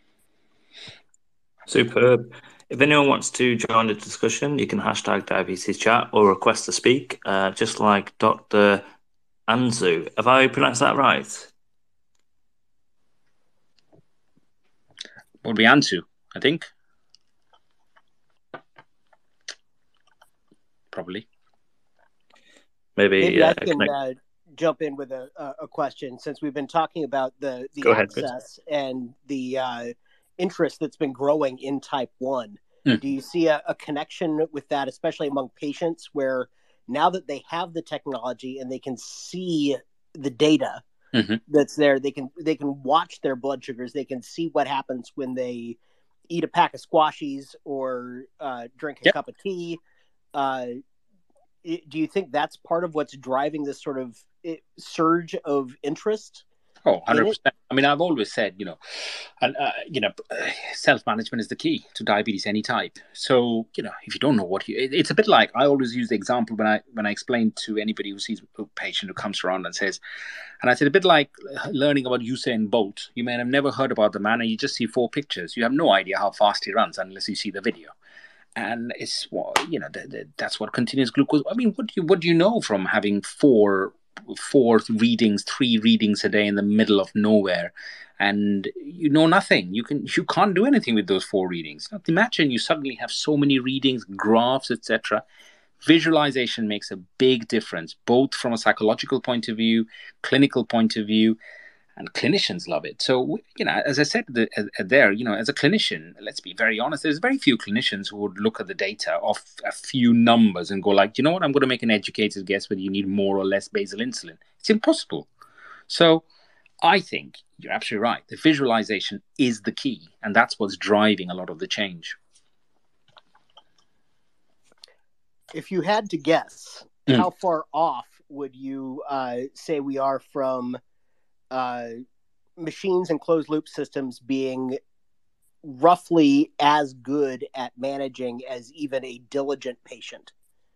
Superb. If anyone wants to join the discussion, you can hashtag diabetes chat or request to speak, uh, just like Doctor Anzu. Have I pronounced that right? Would be Anzu, I think. Probably. Maybe, Maybe uh, I can uh, jump in with a, a question, since we've been talking about the, the Go ahead, access and the uh, interest that's been growing in type one. Mm. Do you see a, a connection with that, especially among patients, where now that they have the technology and they can see the data mm-hmm. that's there, they can they can watch their blood sugars, they can see what happens when they eat a pack of squashies or uh, drink a yep. cup of tea? Uh, do you think that's part of what's driving this sort of surge of interest? Oh, one hundred percent. I mean, I've always said, you know, and uh, you know, self-management is the key to diabetes any type. So, you know, if you don't know what you, it, it's a bit like, I always use the example when I when I explain to anybody who sees a patient who comes around and says, and I said, a bit like learning about Usain Bolt. You may have never heard about the man, and you just see four pictures. You have no idea how fast he runs unless you see the video. And it's, well, you know, the, the, that's what continuous glucose. I mean, what do you what do you know from having four four readings, three readings a day in the middle of nowhere, and you know nothing? You can you can't do anything with those four readings. Now, imagine you suddenly have so many readings, graphs, et cetera. Visualization makes a big difference, both from a psychological point of view, clinical point of view. And clinicians love it. So, you know, as I said the, uh, there, you know, as a clinician, let's be very honest, there's very few clinicians who would look at the data of a few numbers and go like, you know what, I'm going to make an educated guess whether you need more or less basal insulin. It's impossible. So I think you're absolutely right. The visualization is the key, and that's what's driving a lot of the change. If you had to guess, mm. how far off would you uh, say we are from uh, machines and closed loop systems being roughly as good at managing as even a diligent patient?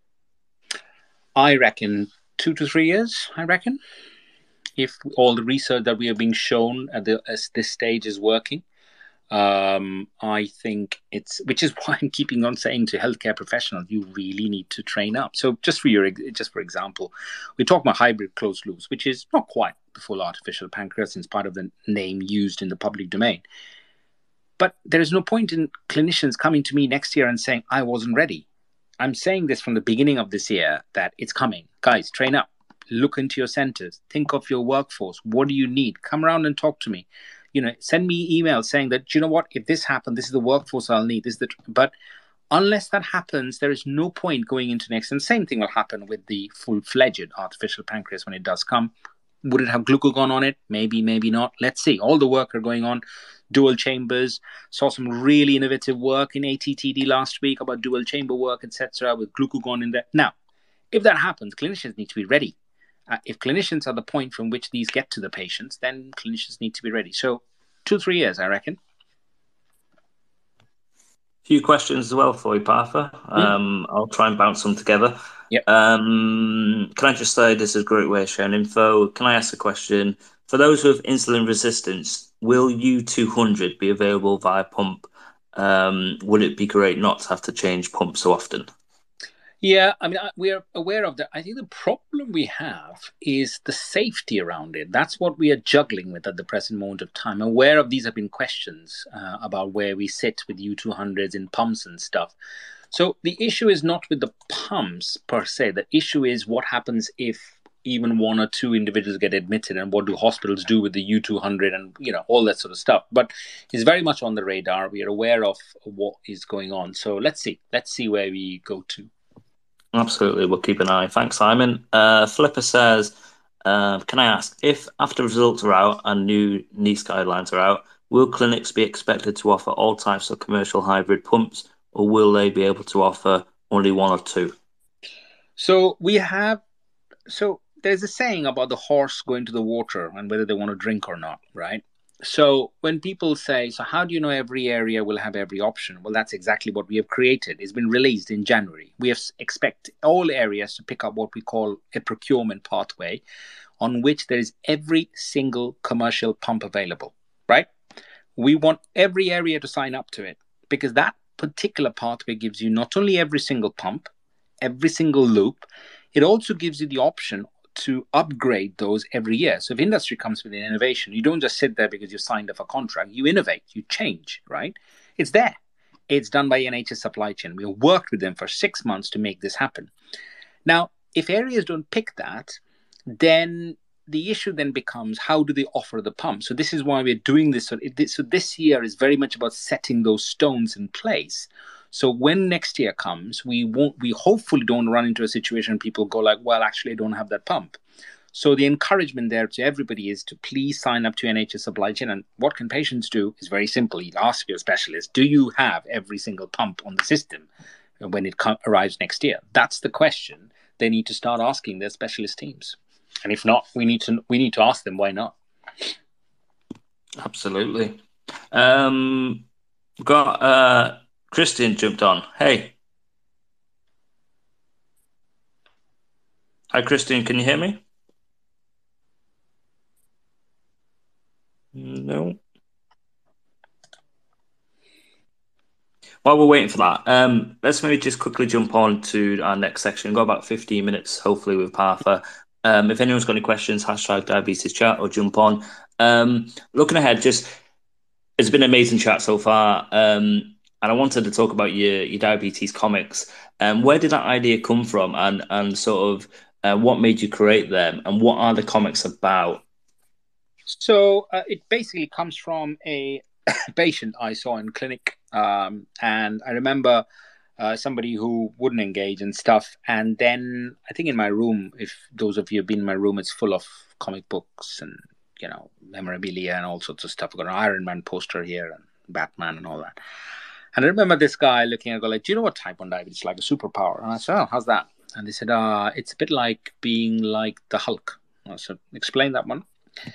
I reckon two to three years, I reckon. If all the research that we are being shown at the, as this stage is working, um, I think it's, which is why I'm keeping on saying to healthcare professionals, you really need to train up. So just for your, just for example, we talk about hybrid closed loops, which is not quite the full artificial pancreas in spite of the name used in the public domain. But there is no point in clinicians coming to me next year and saying, I wasn't ready. I'm saying this from the beginning of this year that it's coming. Guys, train up. Look into your centers. Think of your workforce. What do you need? Come around and talk to me. You know, send me emails saying that, you know what, if this happened, this is the workforce I'll need. This is the, but unless that happens, there is no point going into next. And the same thing will happen with the full-fledged artificial pancreas when it does come. Would it have glucagon on it? Maybe, maybe not. Let's see. All the work are going on. Dual chambers. Saw some really innovative work in A T T D last week about dual chamber work, et cetera, with glucagon in there. Now, if that happens, clinicians need to be ready. Uh, if clinicians are the point from which these get to the patients, then clinicians need to be ready. So two, three years, I reckon. A few questions as well for you, Partha. Mm. Um, I'll try and bounce them together. Yep. Um, can I just say this is a great way of sharing info? Can I ask a question? For those with insulin resistance, will U two hundred be available via pump? Um, would it be great not to have to change pumps so often? Yeah, I mean, we are aware of that. I think the problem we have is the safety around it. That's what we are juggling with at the present moment of time. Aware of these have been questions uh, about where we sit with U two hundreds in pumps and stuff. So the issue is not with the pumps per se. The issue is what happens if even one or two individuals get admitted, and what do hospitals do with the U two hundred and, you know, all that sort of stuff. But it's very much on the radar. We are aware of what is going on. So let's see. Let's see where we go to. Absolutely, we'll keep an eye. Thanks, Simon. Uh, Flipper says, uh, can I ask, if after results are out and new NICE guidelines are out, will clinics be expected to offer all types of commercial hybrid pumps, or will they be able to offer only one or two? So we have, so there's a saying about the horse going to the water and whether they want to drink or not, right? So when people say, so how do you know every area will have every option? Well, that's exactly what we have created. It's been released in January. We have expect all areas to pick up what we call a procurement pathway on which there is every single commercial pump available, right? We want every area to sign up to it because that particular pathway gives you not only every single pump, every single loop, it also gives you the option to upgrade those every year. So if industry comes with an innovation, you don't just sit there because you signed off a contract. You innovate, you change, right? It's there. It's done by N H S Supply Chain. We worked with them for six months to make this happen. Now, if areas don't pick that, then the issue then becomes, how do they offer the pump? So this is why we're doing this. So, it, so this year is very much about setting those stones in place. So when next year comes, we won't, we hopefully don't run into a situation people go like, well, actually, I don't have that pump. So the encouragement there to everybody is to please sign up to N H S Supply Chain. And what can patients do is very simple. You ask your specialist, do you have every single pump on the system when it co- arrives next year? That's the question they need to start asking their specialist teams. And if not, we need to we need to ask them why not. Absolutely. Um, got uh, Christian jumped on. Hey. Hi, Christian. Can you hear me? No. While we're waiting for that, um, let's maybe just quickly jump on to our next section. We've got about fifteen minutes, hopefully, with Partha. Um, if anyone's got any questions, hashtag diabetes chat or jump on. Um, looking ahead, just it's been an amazing chat so far. Um, and I wanted to talk about your, your diabetes comics. Um, where did that idea come from, and and sort of uh, what made you create them, and what are the comics about? So uh, it basically comes from a patient I saw in clinic, um, and I remember uh, somebody who wouldn't engage and stuff. And then I think in my room, if those of you have been in my room, it's full of comic books and, you know, memorabilia and all sorts of stuff. I've got an Iron Man poster here and Batman and all that. And I remember this guy looking and go like, do you know what type one diabetes is like? A superpower. And I said, oh, how's that? And they said, uh, it's a bit like being like the Hulk. I said, explain that one.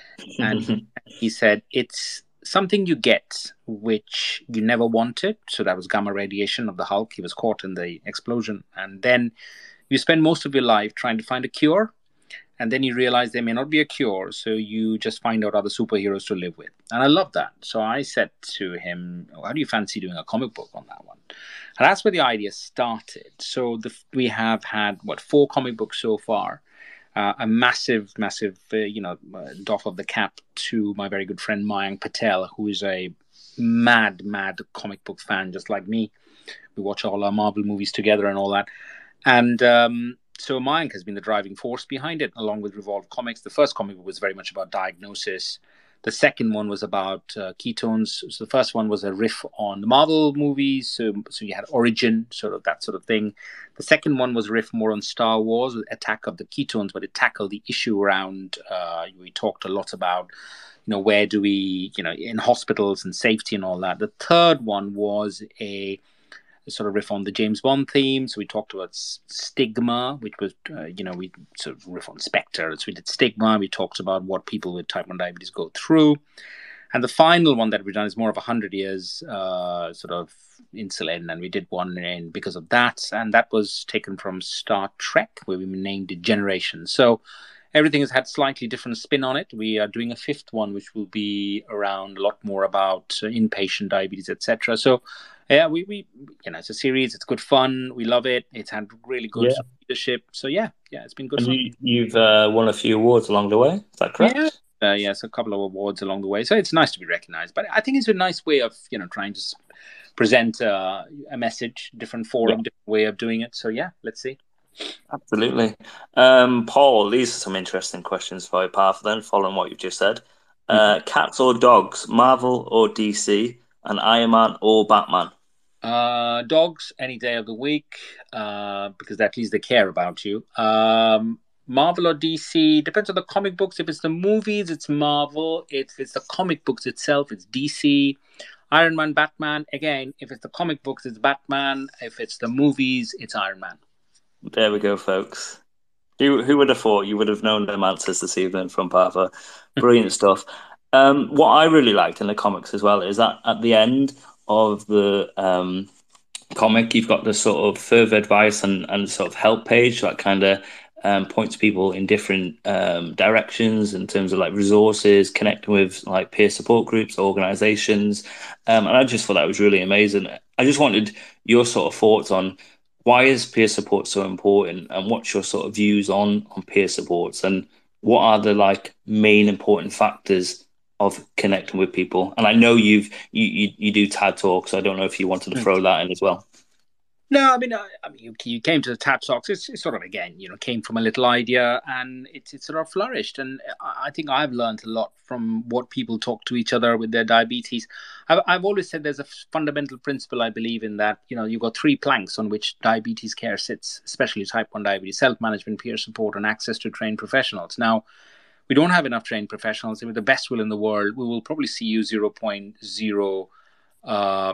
And he said, it's something you get which you never wanted. So that was gamma radiation of the Hulk. He was caught in the explosion. And then you spend most of your life trying to find a cure. And then you realize there may not be a cure. So you just find out other superheroes to live with. And I love that. So I said to him, how do you fancy doing a comic book on that one? And that's where the idea started. So the, we have had, what, four comic books so far. Uh, a massive, massive, uh, you know, uh, doff of the cap to my very good friend Mayank Patel, who is a mad, mad comic book fan, just like me. We watch all our Marvel movies together and all that. And um, so Mayank has been the driving force behind it, along with Revolve Comics. The first comic book was very much about diagnosis. The second one was about uh, ketones. So the first one was a riff on the Marvel movies. So, so you had Origin, sort of that sort of thing. The second one was a riff more on Star Wars, with Attack of the Ketones, but it tackled the issue around, uh, we talked a lot about, you know, where do we, you know, in hospitals and safety and all that. The third one was a sort of riff on the James Bond theme. So we talked about stigma, which was, uh, you know, we sort of riff on Spectre. So we did stigma. We talked about what people with type one diabetes go through. And the final one that we've done is more of a hundred years uh, sort of insulin. And we did one in because of that. And that was taken from Star Trek, where we named it Generation. So everything has had slightly different spin on it. We are doing a fifth one, which will be around a lot more about uh, inpatient diabetes, et cetera. So yeah, we, we, you know, it's a series. It's good fun. We love it. It's had really good yeah. leadership. So yeah, yeah, it's been good and fun. You, you've uh, won a few awards along the way. Is that correct? Yeah. Uh, yes, a couple of awards along the way. So it's nice to be recognized. But I think it's a nice way of, you know, trying to present uh, a message, different forum, yeah. different way of doing it. So yeah, let's see. Absolutely. Um, Paul, these are some interesting questions for you, Partha, then, following what you've just said. Uh, mm-hmm. Cats or dogs, Marvel or D C, and Iron Man or Batman? Uh, dogs any day of the week, uh, because at least they care about you. Um, Marvel or D C, depends on the comic books. If it's the movies, it's Marvel. If it's the comic books itself, it's D C. Iron Man, Batman. Again, if it's the comic books, it's Batman. If it's the movies, it's Iron Man. There we go, folks. Who who would have thought you would have known them answers this evening from Partha? Brilliant stuff. Um, what I really liked in the comics as well is that at the end of the um, comic, you've got the sort of further advice and, and sort of help page that kind of um, points people in different um, directions in terms of like resources, connecting with like peer support groups, organizations. Um, and I just thought that was really amazing. I just wanted your sort of thoughts on why is peer support so important, and what's your sort of views on on peer supports, and what are the like main important factors of connecting with people? And I know you've you you, you do T A D talks. So I don't know if you wanted to throw that in as well. No, I mean, I, I mean, you, you came to the T A D Talks. It's, it's sort of again, you know, came from a little idea, and it's it's sort of flourished. And I, I think I've learned a lot from what people talk to each other with their diabetes. I've I've always said there's a fundamental principle I believe in, that you know you've got three planks on which diabetes care sits, especially type one diabetes: self-management, peer support, and access to trained professionals. Now, we don't have enough trained professionals. With the best will in the world, we will probably see you zero point zero. Uh,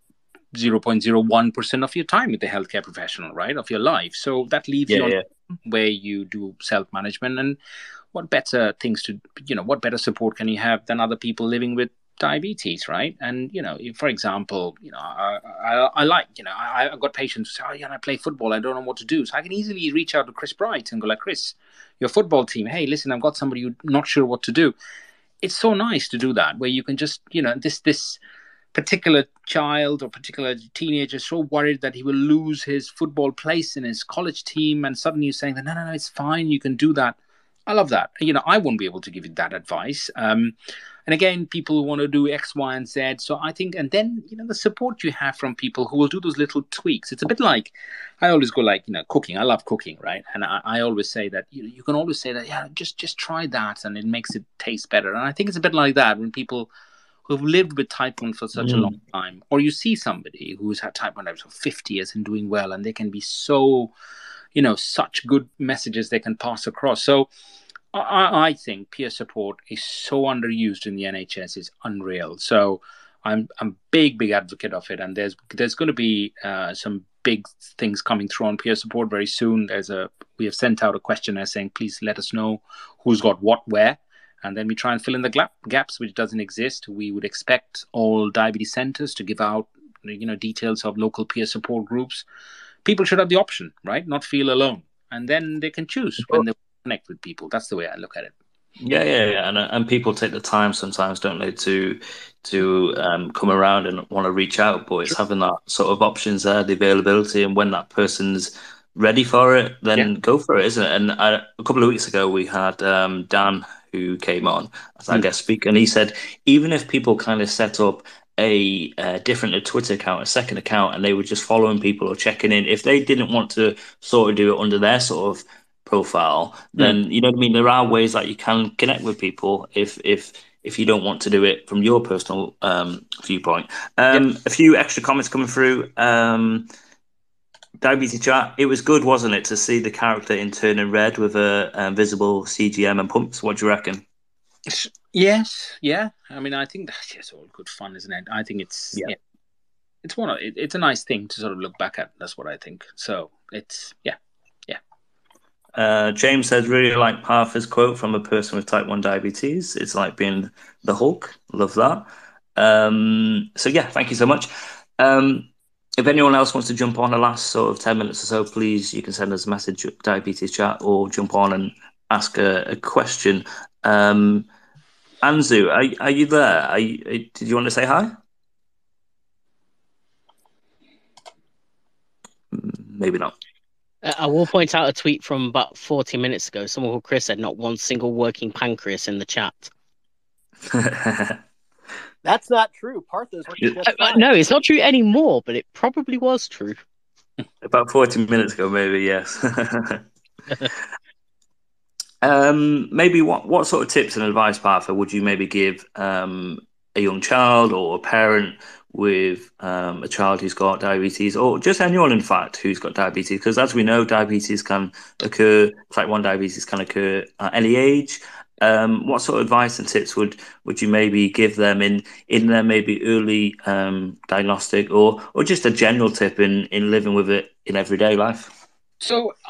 zero point zero one percent of your time with the healthcare professional, right, of your life. So that leaves Yeah, you on yeah. where you do self-management. And what better things to, you know, what better support can you have than other people living with diabetes, right? And, you know, if, for example, you know, I, I, I like, you know, I, I've got patients who say, oh, yeah, I play football, I don't know what to do. So I can easily reach out to Chris Bright and go like, Chris, your football team, hey, listen, I've got somebody who's not sure what to do. It's so nice to do that, where you can just, you know, this, this, particular child or particular teenager is so worried that he will lose his football place in his college team, and suddenly you're saying that no, no, no, it's fine, you can do that. I love that. You know, I won't be able to give you that advice. Um, and again, people who want to do X, Y, and Z. So I think, and then, you know, the support you have from people who will do those little tweaks. It's a bit like, I always go like, you know, cooking. I love cooking, right? And I, I always say that, you know, you can always say that, yeah, just, just try that and it makes it taste better. And I think it's a bit like that when people who've lived with type one for such mm. a long time, or you see somebody who's had type one diabetes for fifty years and doing well, and they can be so, you know, such good messages they can pass across. So I, I think peer support is so underused in the N H S, it's unreal. So I'm I'm a big, big advocate of it. And there's there's going to be uh, some big things coming through on peer support very soon. There's a we have sent out a questionnaire saying, please let us know who's got what where. And then we try and fill in the gap, gaps which doesn't exist. We would expect all diabetes centers to give out, you know, details of local peer support groups. People should have the option, right? Not feel alone. And then they can choose when they connect with people. That's the way I look at it. Yeah, yeah, yeah. And and people take the time sometimes, don't they, to to um, come around and want to reach out. But it's having that sort of options there, the availability, and when that person's ready for it, then yeah. go for it, isn't it? And I, a couple of weeks ago, we had um, Dan, who came on as our mm. guest speaker, and he said even if people kind of set up a, a different a Twitter account, a second account, and they were just following people or checking in, if they didn't want to sort of do it under their sort of profile, then mm. you know what I mean, there are ways that you can connect with people if if if you don't want to do it from your personal um, viewpoint. Um, yep. A few extra comments coming through. Um, Diabetes chat. It was good, wasn't it, to see the character in Turning Red with a um, visible C G M and pumps? What do you reckon? Yes, yeah. I mean, I think that's just all good fun, isn't it? I think it's yeah, yeah it's one. Of, it, it's a nice thing to sort of look back at. That's what I think. So it's yeah, yeah. Uh, James says really like Partha's quote from a person with type one diabetes. It's like being the Hulk. Love that. Um, so yeah, thank you so much. Um, If anyone else wants to jump on the last sort of ten minutes or so, please, you can send us a message at Diabetes Chat or jump on and ask a, a question. Um, Anzu, are, are you there? Are you, did you want to say hi? Maybe not. I will point out a tweet from about forty minutes ago. Someone called Chris said not one single working pancreas in the chat. That's not true. Partha's working just fine. No, it's not true anymore, but it probably was true. About forty minutes ago, maybe, yes. um, maybe what, what sort of tips and advice, Partha, would you maybe give um, a young child or a parent with um, a child who's got diabetes, or just anyone, in fact, who's got diabetes? Because as we know, diabetes can occur, type one diabetes can occur at any age. Um, what sort of advice and tips would, would you maybe give them in, in their maybe early um, diagnostic, or or just a general tip in, in living with it in everyday life? So I,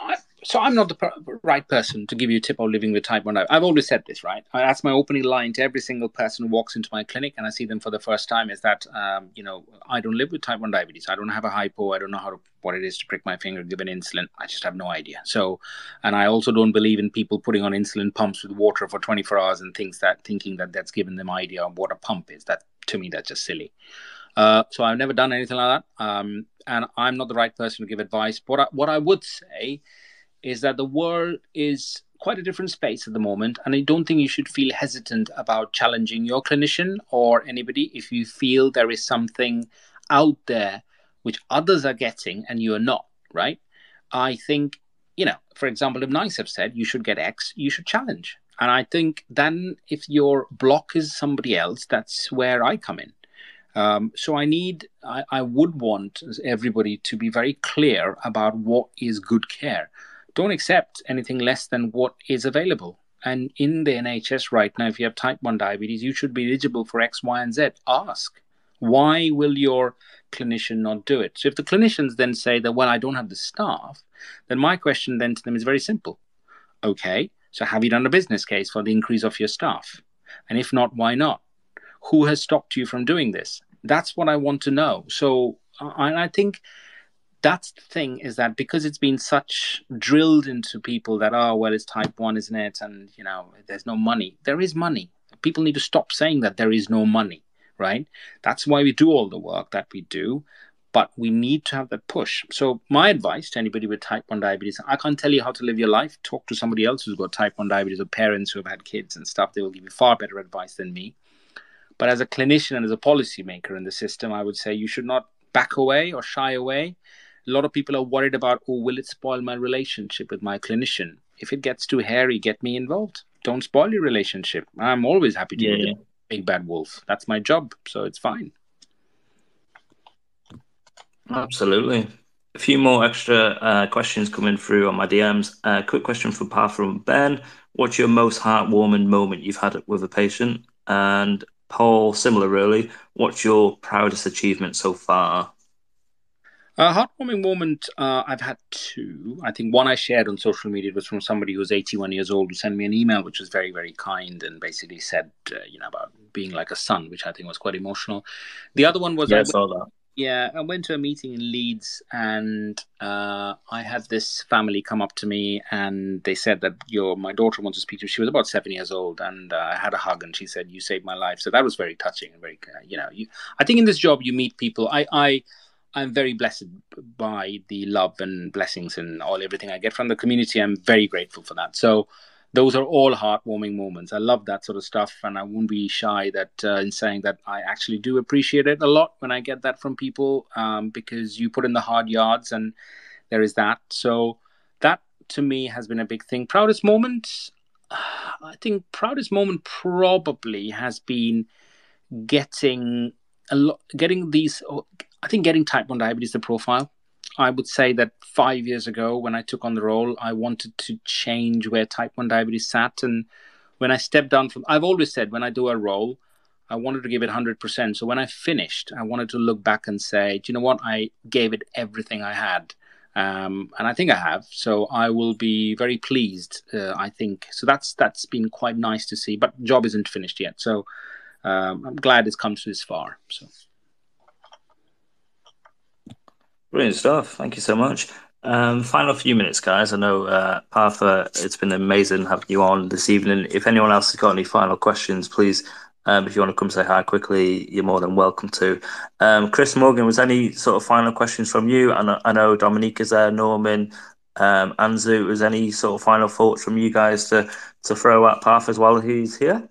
so I'm not the per- right person to give you a tip on living with type one diabetes. I've always said this, right? That's my opening line to every single person who walks into my clinic and I see them for the first time is that, um, you know, I don't live with type one diabetes. I don't have a hypo. I don't know how to, what it is to prick my finger, give an insulin. I just have no idea. So, and I also don't believe in people putting on insulin pumps with water for twenty-four hours and things that thinking that that's given them idea of what a pump is. That, to me, that's just silly. Uh, so I've never done anything like that. Um, and I'm not the right person to give advice. What I, what I would say is that the world is quite a different space at the moment. And I don't think you should feel hesitant about challenging your clinician or anybody if you feel there is something out there which others are getting and you are not, right? I think, you know, for example, if NICE have said you should get X, you should challenge. And I think then if your block is somebody else, that's where I come in. Um, so I need, I, I would want everybody to be very clear about what is good care. Don't accept anything less than what is available. And in the N H S right now, if you have type one diabetes, you should be eligible for X, Y, and Z. Ask, why will your clinician not do it? So if the clinicians then say that, well, I don't have the staff, then my question then to them is very simple. Okay, so have you done a business case for the increase of your staff? And if not, why not? Who has stopped you from doing this? That's what I want to know. So I, I think that's the thing, is that because it's been such drilled into people that, oh, well, it's type one, isn't it? And, you know, there's no money. There is money. People need to stop saying that there is no money, right? That's why we do all the work that we do. But we need to have that push. So my advice to anybody with type one diabetes, I can't tell you how to live your life. Talk to somebody else who's got type one diabetes or parents who have had kids and stuff. They will give you far better advice than me. But as a clinician and as a policymaker in the system, I would say you should not back away or shy away. A lot of people are worried about, oh, will it spoil my relationship with my clinician? If it gets too hairy, get me involved. Don't spoil your relationship. I'm always happy to yeah, be yeah. the big bad wolf. That's my job, so it's fine. Absolutely. A few more extra uh, questions coming through on my D Ms. Uh, quick question for Par from Ben. What's your most heartwarming moment you've had with a patient? And Paul, similar really. What's your proudest achievement so far? A heartwarming moment, uh, I've had two. I think one I shared on social media was from somebody who was eighty-one years old who sent me an email, which was very, very kind and basically said, uh, you know, about being like a son, which I think was quite emotional. The other one was... Yeah, I, I went, saw that. Yeah, I went to a meeting in Leeds and uh, I had this family come up to me and they said that your my daughter wants to speak to you. She was about seven years old and uh, I had a hug and she said, you saved my life. So that was very touching and very, uh, you know, you, I think in this job you meet people. I... I I'm very blessed by the love and blessings and all everything I get from the community. I'm very grateful for that. So those are all heartwarming moments. I love that sort of stuff, and I won't be shy that uh, in saying that I actually do appreciate it a lot when I get that from people, um, because you put in the hard yards, and there is that. So that to me has been a big thing. Proudest moment, I think proudest moment probably has been getting a lot, getting these. I think getting type one diabetes, the profile. I would say that five years ago when I took on the role, I wanted to change where type one diabetes sat. And when I stepped down from, I've always said when I do a role, I wanted to give it one hundred percent. So when I finished, I wanted to look back and say, do you know what? I gave it everything I had. Um, and I think I have. So I will be very pleased, uh, I think. So that's that's been quite nice to see. But the job isn't finished yet. So um, I'm glad it's come to this far. So. Brilliant stuff. Thank you so much. Um, final few minutes, guys. I know, uh, Partha, it's been amazing having you on this evening. If anyone else has got any final questions, please, um, if you want to come say hi quickly, you're more than welcome to. Um, Chris Morgan, was any sort of final questions from you? I know, I know Dominique is there, Norman, um, Anzu, was any sort of final thoughts from you guys to, to throw at Partha as well, who's here?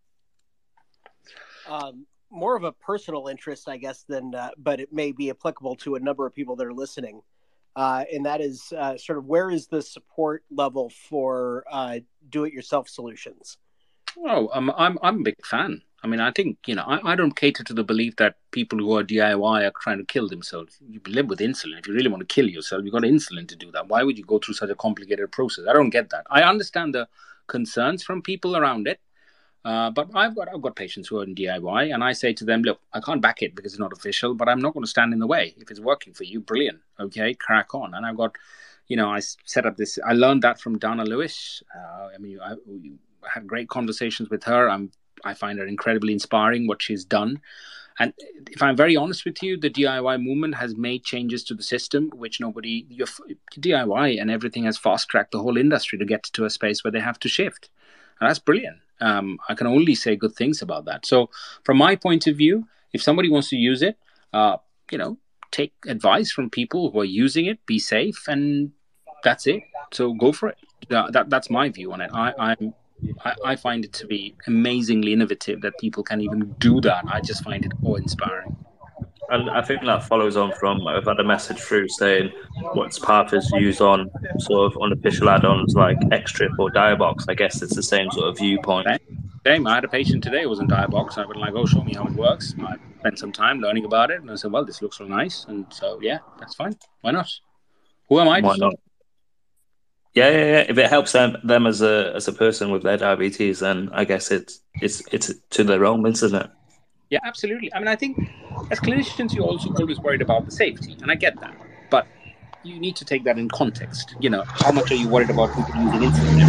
Um, more of a personal interest, I guess, than, uh, but it may be applicable to a number of people that are listening. Uh, and that is uh, sort of where is the support level for uh, do-it-yourself solutions? Oh, um, I'm I'm a big fan. I mean, I think, you know, I, I don't cater to the belief that people who are D I Y are trying to kill themselves. You live with insulin. If you really want to kill yourself, you've got insulin to do that. Why would you go through such a complicated process? I don't get that. I understand the concerns from people around it. Uh, but I've got I've got patients who are in D I Y, and I say to them, look, I can't back it because it's not official, but I'm not going to stand in the way. If it's working for you, brilliant. Okay, crack on. And I've got, you know, I set up this. I learned that from Dana Lewis. Uh, I mean, I, we had great conversations with her. I'm I find her incredibly inspiring what she's done. And if I'm very honest with you, the D I Y movement has made changes to the system, which nobody, your D I Y and everything has fast-tracked the whole industry to get to a space where they have to shift. And that's brilliant. Um, I can only say good things about that. So from my point of view, if somebody wants to use it, uh, you know, take advice from people who are using it, be safe, and that's it. So go for it. Uh, that, that's my view on it. I, I'm I, I find it to be amazingly innovative that people can even do that. I just find it awe-inspiring. And I think that follows on from, I've had a message through saying what's Partha's views on sort of unofficial add-ons like Xtrip or Diabox. I guess it's the same sort of viewpoint. Same. I had a patient today who was in Diabox. I would like, oh, show me how it works. I spent some time learning about it. And I said, well, this looks real nice. And so, yeah, that's fine. Why not? Who am I? Why not? Yeah, yeah, yeah. If it helps them them as a as a person with their diabetes, then I guess it's it's it's to their own, isn't it? Yeah, absolutely. I mean, I think as clinicians, you're also always worried about the safety, and I get that. But you need to take that in context. You know, how much are you worried about people using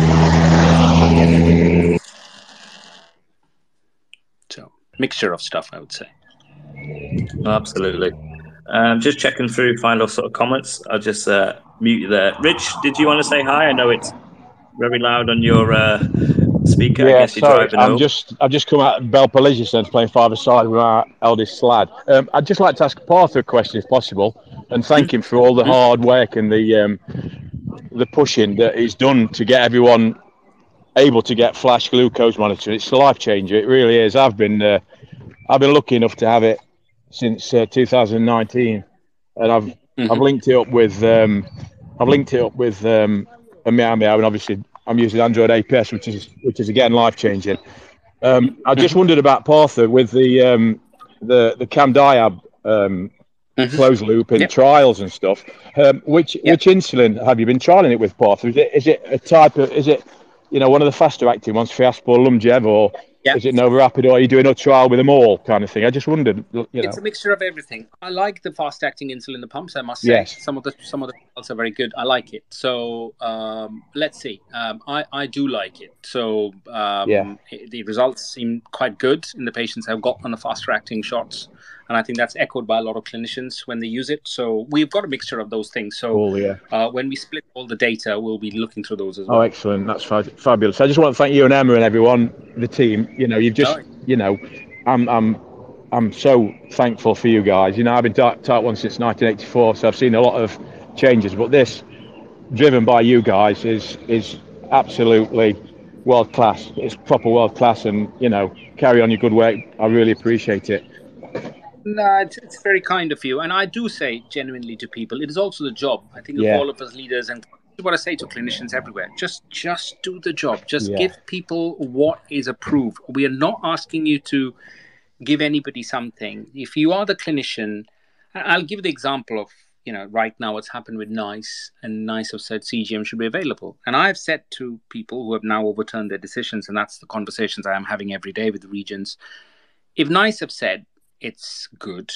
insulin? So, mixture of stuff, I would say. Absolutely. Um, just checking through final sort of comments. I'll just uh, mute you there. Rich, did you want to say hi? I know it's very loud on your uh, speaker. Yeah, I guess you're sorry. driving I'm home. just, I've just come out of Belpalliser Centre playing five-a-side with our eldest lad. Um, I'd just like to ask Partha a question, if possible, and thank him for all the hard work and the um, the pushing that he's done to get everyone able to get flash glucose monitoring. It's a life changer. It really is. I've been, uh, I've been lucky enough to have it since uh, two thousand nineteen, and I've mm-hmm. I've linked it up with um, I've linked it up with um, a Meow Meow, and obviously I'm using Android A P S, which is which is again life changing. Um, I just wondered about Partha with the um, the the CamDiab um, mm-hmm. closed loop in yep. trials and stuff. Um, which yep. which insulin have you been trialing it with, Partha? Is it is it a type of is it you know one of the faster acting ones, Fiasp or Lumjev, or yeah. is it Nova Rapid, or are you doing a trial with them all, kind of thing? I just wondered. You know. It's a mixture of everything. I like the fast-acting insulin, the pumps. I must say, yes. some of the some of the trials are very good. I like it. So um, let's see. Um, I I do like it. So um, yeah. it, the results seem quite good in the patients I've got on the faster-acting shots, and I think that's echoed by a lot of clinicians when they use it. So we've got a mixture of those things. So cool, yeah. uh, when we split all the data, we'll be looking through those as well. Oh, excellent! That's fab- fabulous. I just want to thank you and Emma and everyone, the team. You know, you've just, oh. you know, I'm, I'm, I'm so thankful for you guys. You know, I've been Type one since nineteen eighty-four, so I've seen a lot of changes. But this, driven by you guys, is is absolutely world class. It's proper world class, and you know, carry on your good work. I really appreciate it. No, it's, it's very kind of you, and I do say genuinely to people, it is also the job. I think yeah. of all of us leaders, and what I say to clinicians everywhere, just just do the job. Just yeah. give people what is approved. We are not asking you to give anybody something. If you are the clinician, I'll give the example of, you know, right now what's happened with NICE, and NICE have said C G M should be available. And I've said to people who have now overturned their decisions, and that's the conversations I am having every day with the regions, if NICE have said it's good,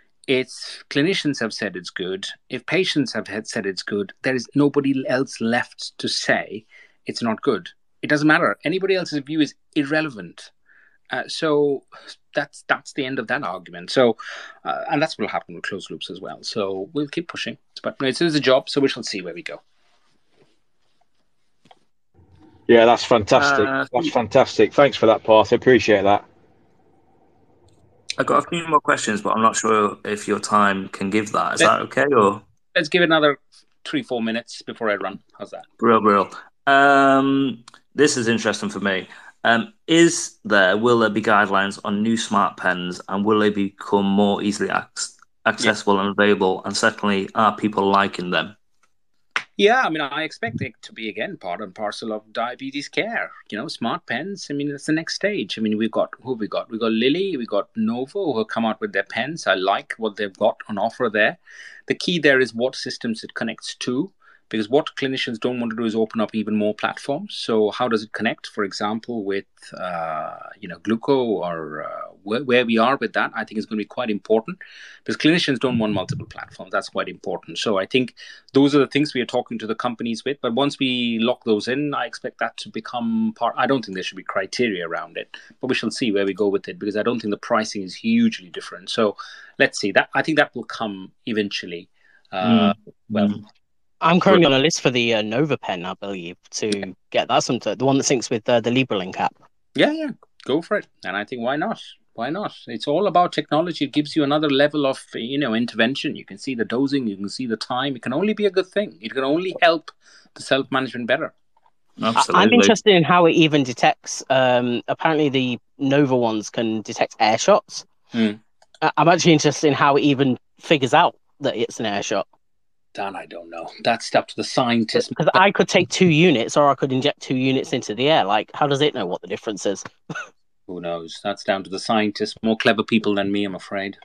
it's clinicians have said it's good, if patients have had said it's good, there is nobody else left to say it's not good. It doesn't matter. Anybody else's view is irrelevant. Uh, so that's that's the end of that argument. So, uh, and that's what will happen with closed loops as well. So we'll keep pushing. But it's a job, so we shall see where we go. Yeah, that's fantastic. Uh, that's fantastic. Thanks for that, Partha. I appreciate that. I've got a few more questions, but I'm not sure if your time can give that. Is Let, that okay? Or let's give it another three, four minutes before I run. How's that? Real, real. Um, this is interesting for me. Um, is there, will there be guidelines on new smart pens, and will they become more easily ac- accessible yeah. and available? And secondly, are people liking them? Yeah, I mean, I expect it to be, again, part and parcel of diabetes care. You know, smart pens, I mean, that's the next stage. I mean, we've got, who have we got? We've got Lilly, we've got Novo, who have come out with their pens. I like what they've got on offer there. The key there is what systems it connects to, because what clinicians don't want to do is open up even more platforms. So how does it connect, for example, with, uh, you know, Gluco or uh, where, where we are with that, I think is going to be quite important, because clinicians don't want multiple platforms. That's quite important. So I think those are the things we are talking to the companies with. But once we lock those in, I expect that to become part. I don't think there should be criteria around it, but we shall see where we go with it, because I don't think the pricing is hugely different. So let's see. That I think that will come eventually. Uh, mm. Well. I'm currently on a list for the uh, NovaPen, I believe, to get that some the one that syncs with uh, the LibraLink app. Yeah, yeah, go for it. And I think why not? Why not? It's all about technology. It gives you another level of, you know, intervention. You can see the dosing, you can see the time. It can only be a good thing. It can only help the self-management better. Absolutely. I'm interested in how it even detects. Um, apparently, the Nova ones can detect air shots. Mm. I'm actually interested in how it even figures out that it's an air shot. That I don't know. That's up to the scientists. Because I could take two units, or I could inject two units into the air. Like, how does it know what the difference is? Who knows? That's down to the scientists. More clever people than me, I'm afraid.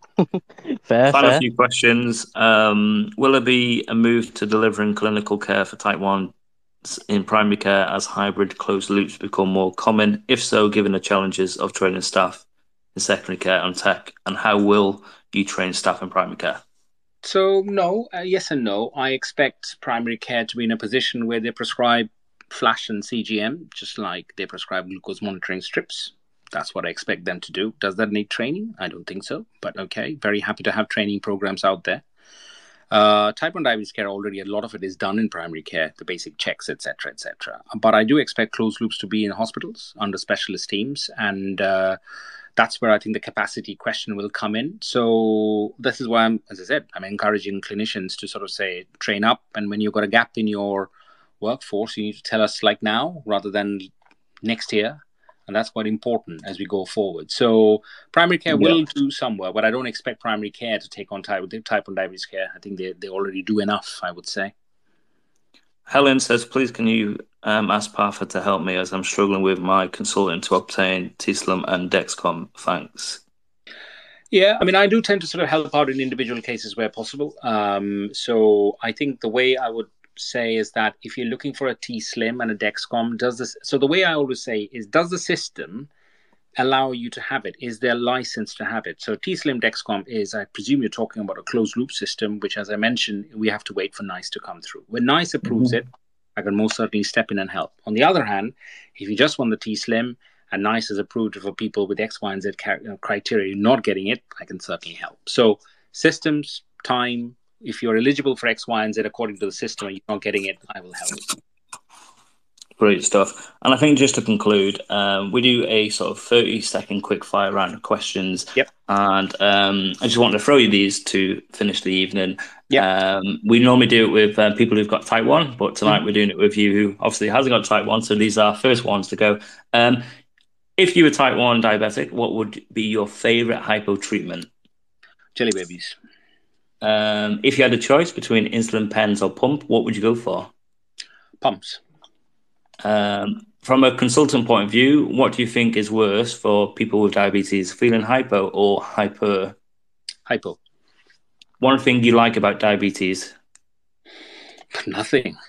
fair, Final fair. few questions. Um, will there be a move to delivering clinical care for type one in primary care as hybrid closed loops become more common? If so, given the challenges of training staff in secondary care on tech, and how will you train staff in primary care? So no, uh, yes and no. I expect primary care to be in a position where they prescribe flash and C G M, just like they prescribe glucose monitoring strips. That's what I expect them to do. Does that need training? I don't think so. But okay, very happy to have training programs out there. Uh, type one diabetes care, already a lot of it is done in primary care, the basic checks, et cetera, et cetera. But I do expect closed loops to be in hospitals under specialist teams, and uh, that's where I think the capacity question will come in. So this is why I'm, as I said, I'm encouraging clinicians to sort of say, train up. And when you've got a gap in your workforce, you need to tell us like now rather than next year. And that's quite important as we go forward. So primary care yeah. will do some work, but I don't expect primary care to take on type, type one diabetes care. I think they, they already do enough, I would say. Helen says, please can you um, ask Partha to help me as I'm struggling with my consultant to obtain T:slim and Dexcom. Thanks. Yeah, I mean, I do tend to sort of help out in individual cases where possible. Um, so I think the way I would say is that if you're looking for a T:slim and a Dexcom, does this? So the way I always say is, does the system allow you to have it? Is there license to have it? So T:slim Dexcom is, I presume you're talking about a closed loop system, which, as I mentioned, we have to wait for NICE to come through. When NICE approves mm-hmm. it, I can most certainly step in and help. On the other hand, if you just want the T:slim and NICE has approved it for people with X, Y, and Z criteria not getting it, I can certainly help. So systems, time, if you're eligible for X, Y, and Z according to the system and you're not getting it, I will help. Great stuff. And I think just to conclude, um, we do a sort of thirty second quick fire round of questions. Yep. And um, I just want to throw you these to finish the evening. Yep. Um, we normally do it with uh, people who've got type one, but tonight mm-hmm. we're doing it with you who obviously hasn't got type one. So these are first ones to go. Um, if you were type one diabetic, what would be your favorite hypo treatment? Jelly babies. Um, if you had a choice between insulin pens or pump, what would you go for? Pumps. Um, from a consultant point of view, what do you think is worse for people with diabetes, feeling hypo or hyper? Hypo. One thing you like about diabetes? Nothing.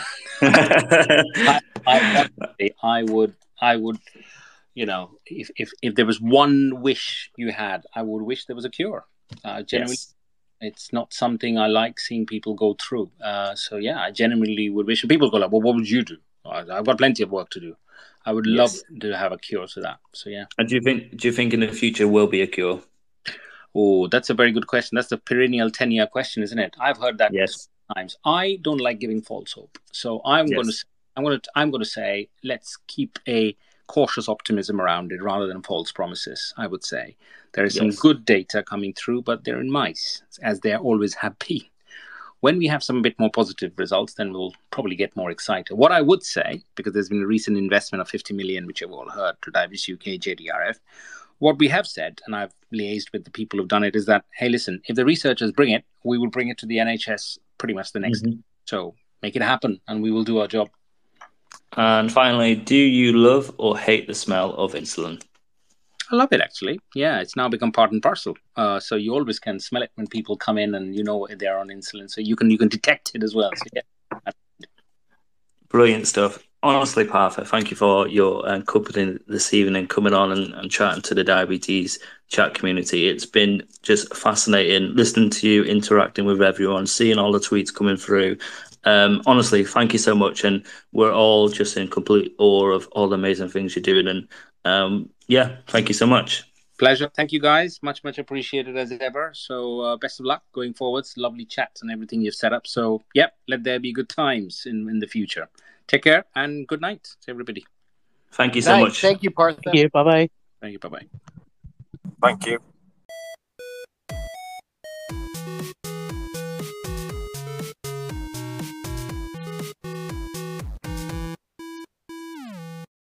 I, I, I would, I would, you know, if, if, if there was one wish you had, I would wish there was a cure. Uh, generally, yes. It's not something I like seeing people go through. Uh, so yeah, I genuinely would wish. And people go like, well, what would you do? I've got plenty of work to do. I would yes. love to have a cure to that. So yeah. And do you think? Do you think in the future will be a cure? Oh, that's a very good question. That's the perennial ten-year question, isn't it? I've heard that yes. times. I don't like giving false hope. So I'm yes. going to. I'm going to. I'm going to say let's keep a cautious optimism around it rather than false promises. I would say there is yes. some good data coming through, but they're in mice, as there always have been. When we have some bit more positive results, then we'll probably get more excited. What I would say, because there's been a recent investment of fifty million, which you've all heard, to Diabetes U K, J D R F, what we have said, and I've liaised with the people who've done it, is that, hey, listen, if the researchers bring it, we will bring it to the N H S pretty much the next mm-hmm. day. So make it happen, and we will do our job. And finally, do you love or hate the smell of insulin? I love it, actually. Yeah, it's now become part and parcel. Uh, so you always can smell it when people come in, and you know they're on insulin. So you can you can detect it as well. So yeah. Brilliant stuff. Honestly, Partha, thank you for your um, company this evening, coming on and, and chatting to the diabetes chat community. It's been just fascinating listening to you, interacting with everyone, seeing all the tweets coming through. Um, honestly, thank you so much. And we're all just in complete awe of all the amazing things you're doing. And um, yeah, thank you so much. Pleasure. Thank you, guys. Much, much appreciated as ever. So uh, best of luck going forwards. Lovely chat and everything you've set up. So, yeah, let there be good times in, in the future. Take care and good night to everybody. Thank you so Night. much. Thank you, Partha. Thank you. Bye bye. Thank you. Bye-bye. Thank you.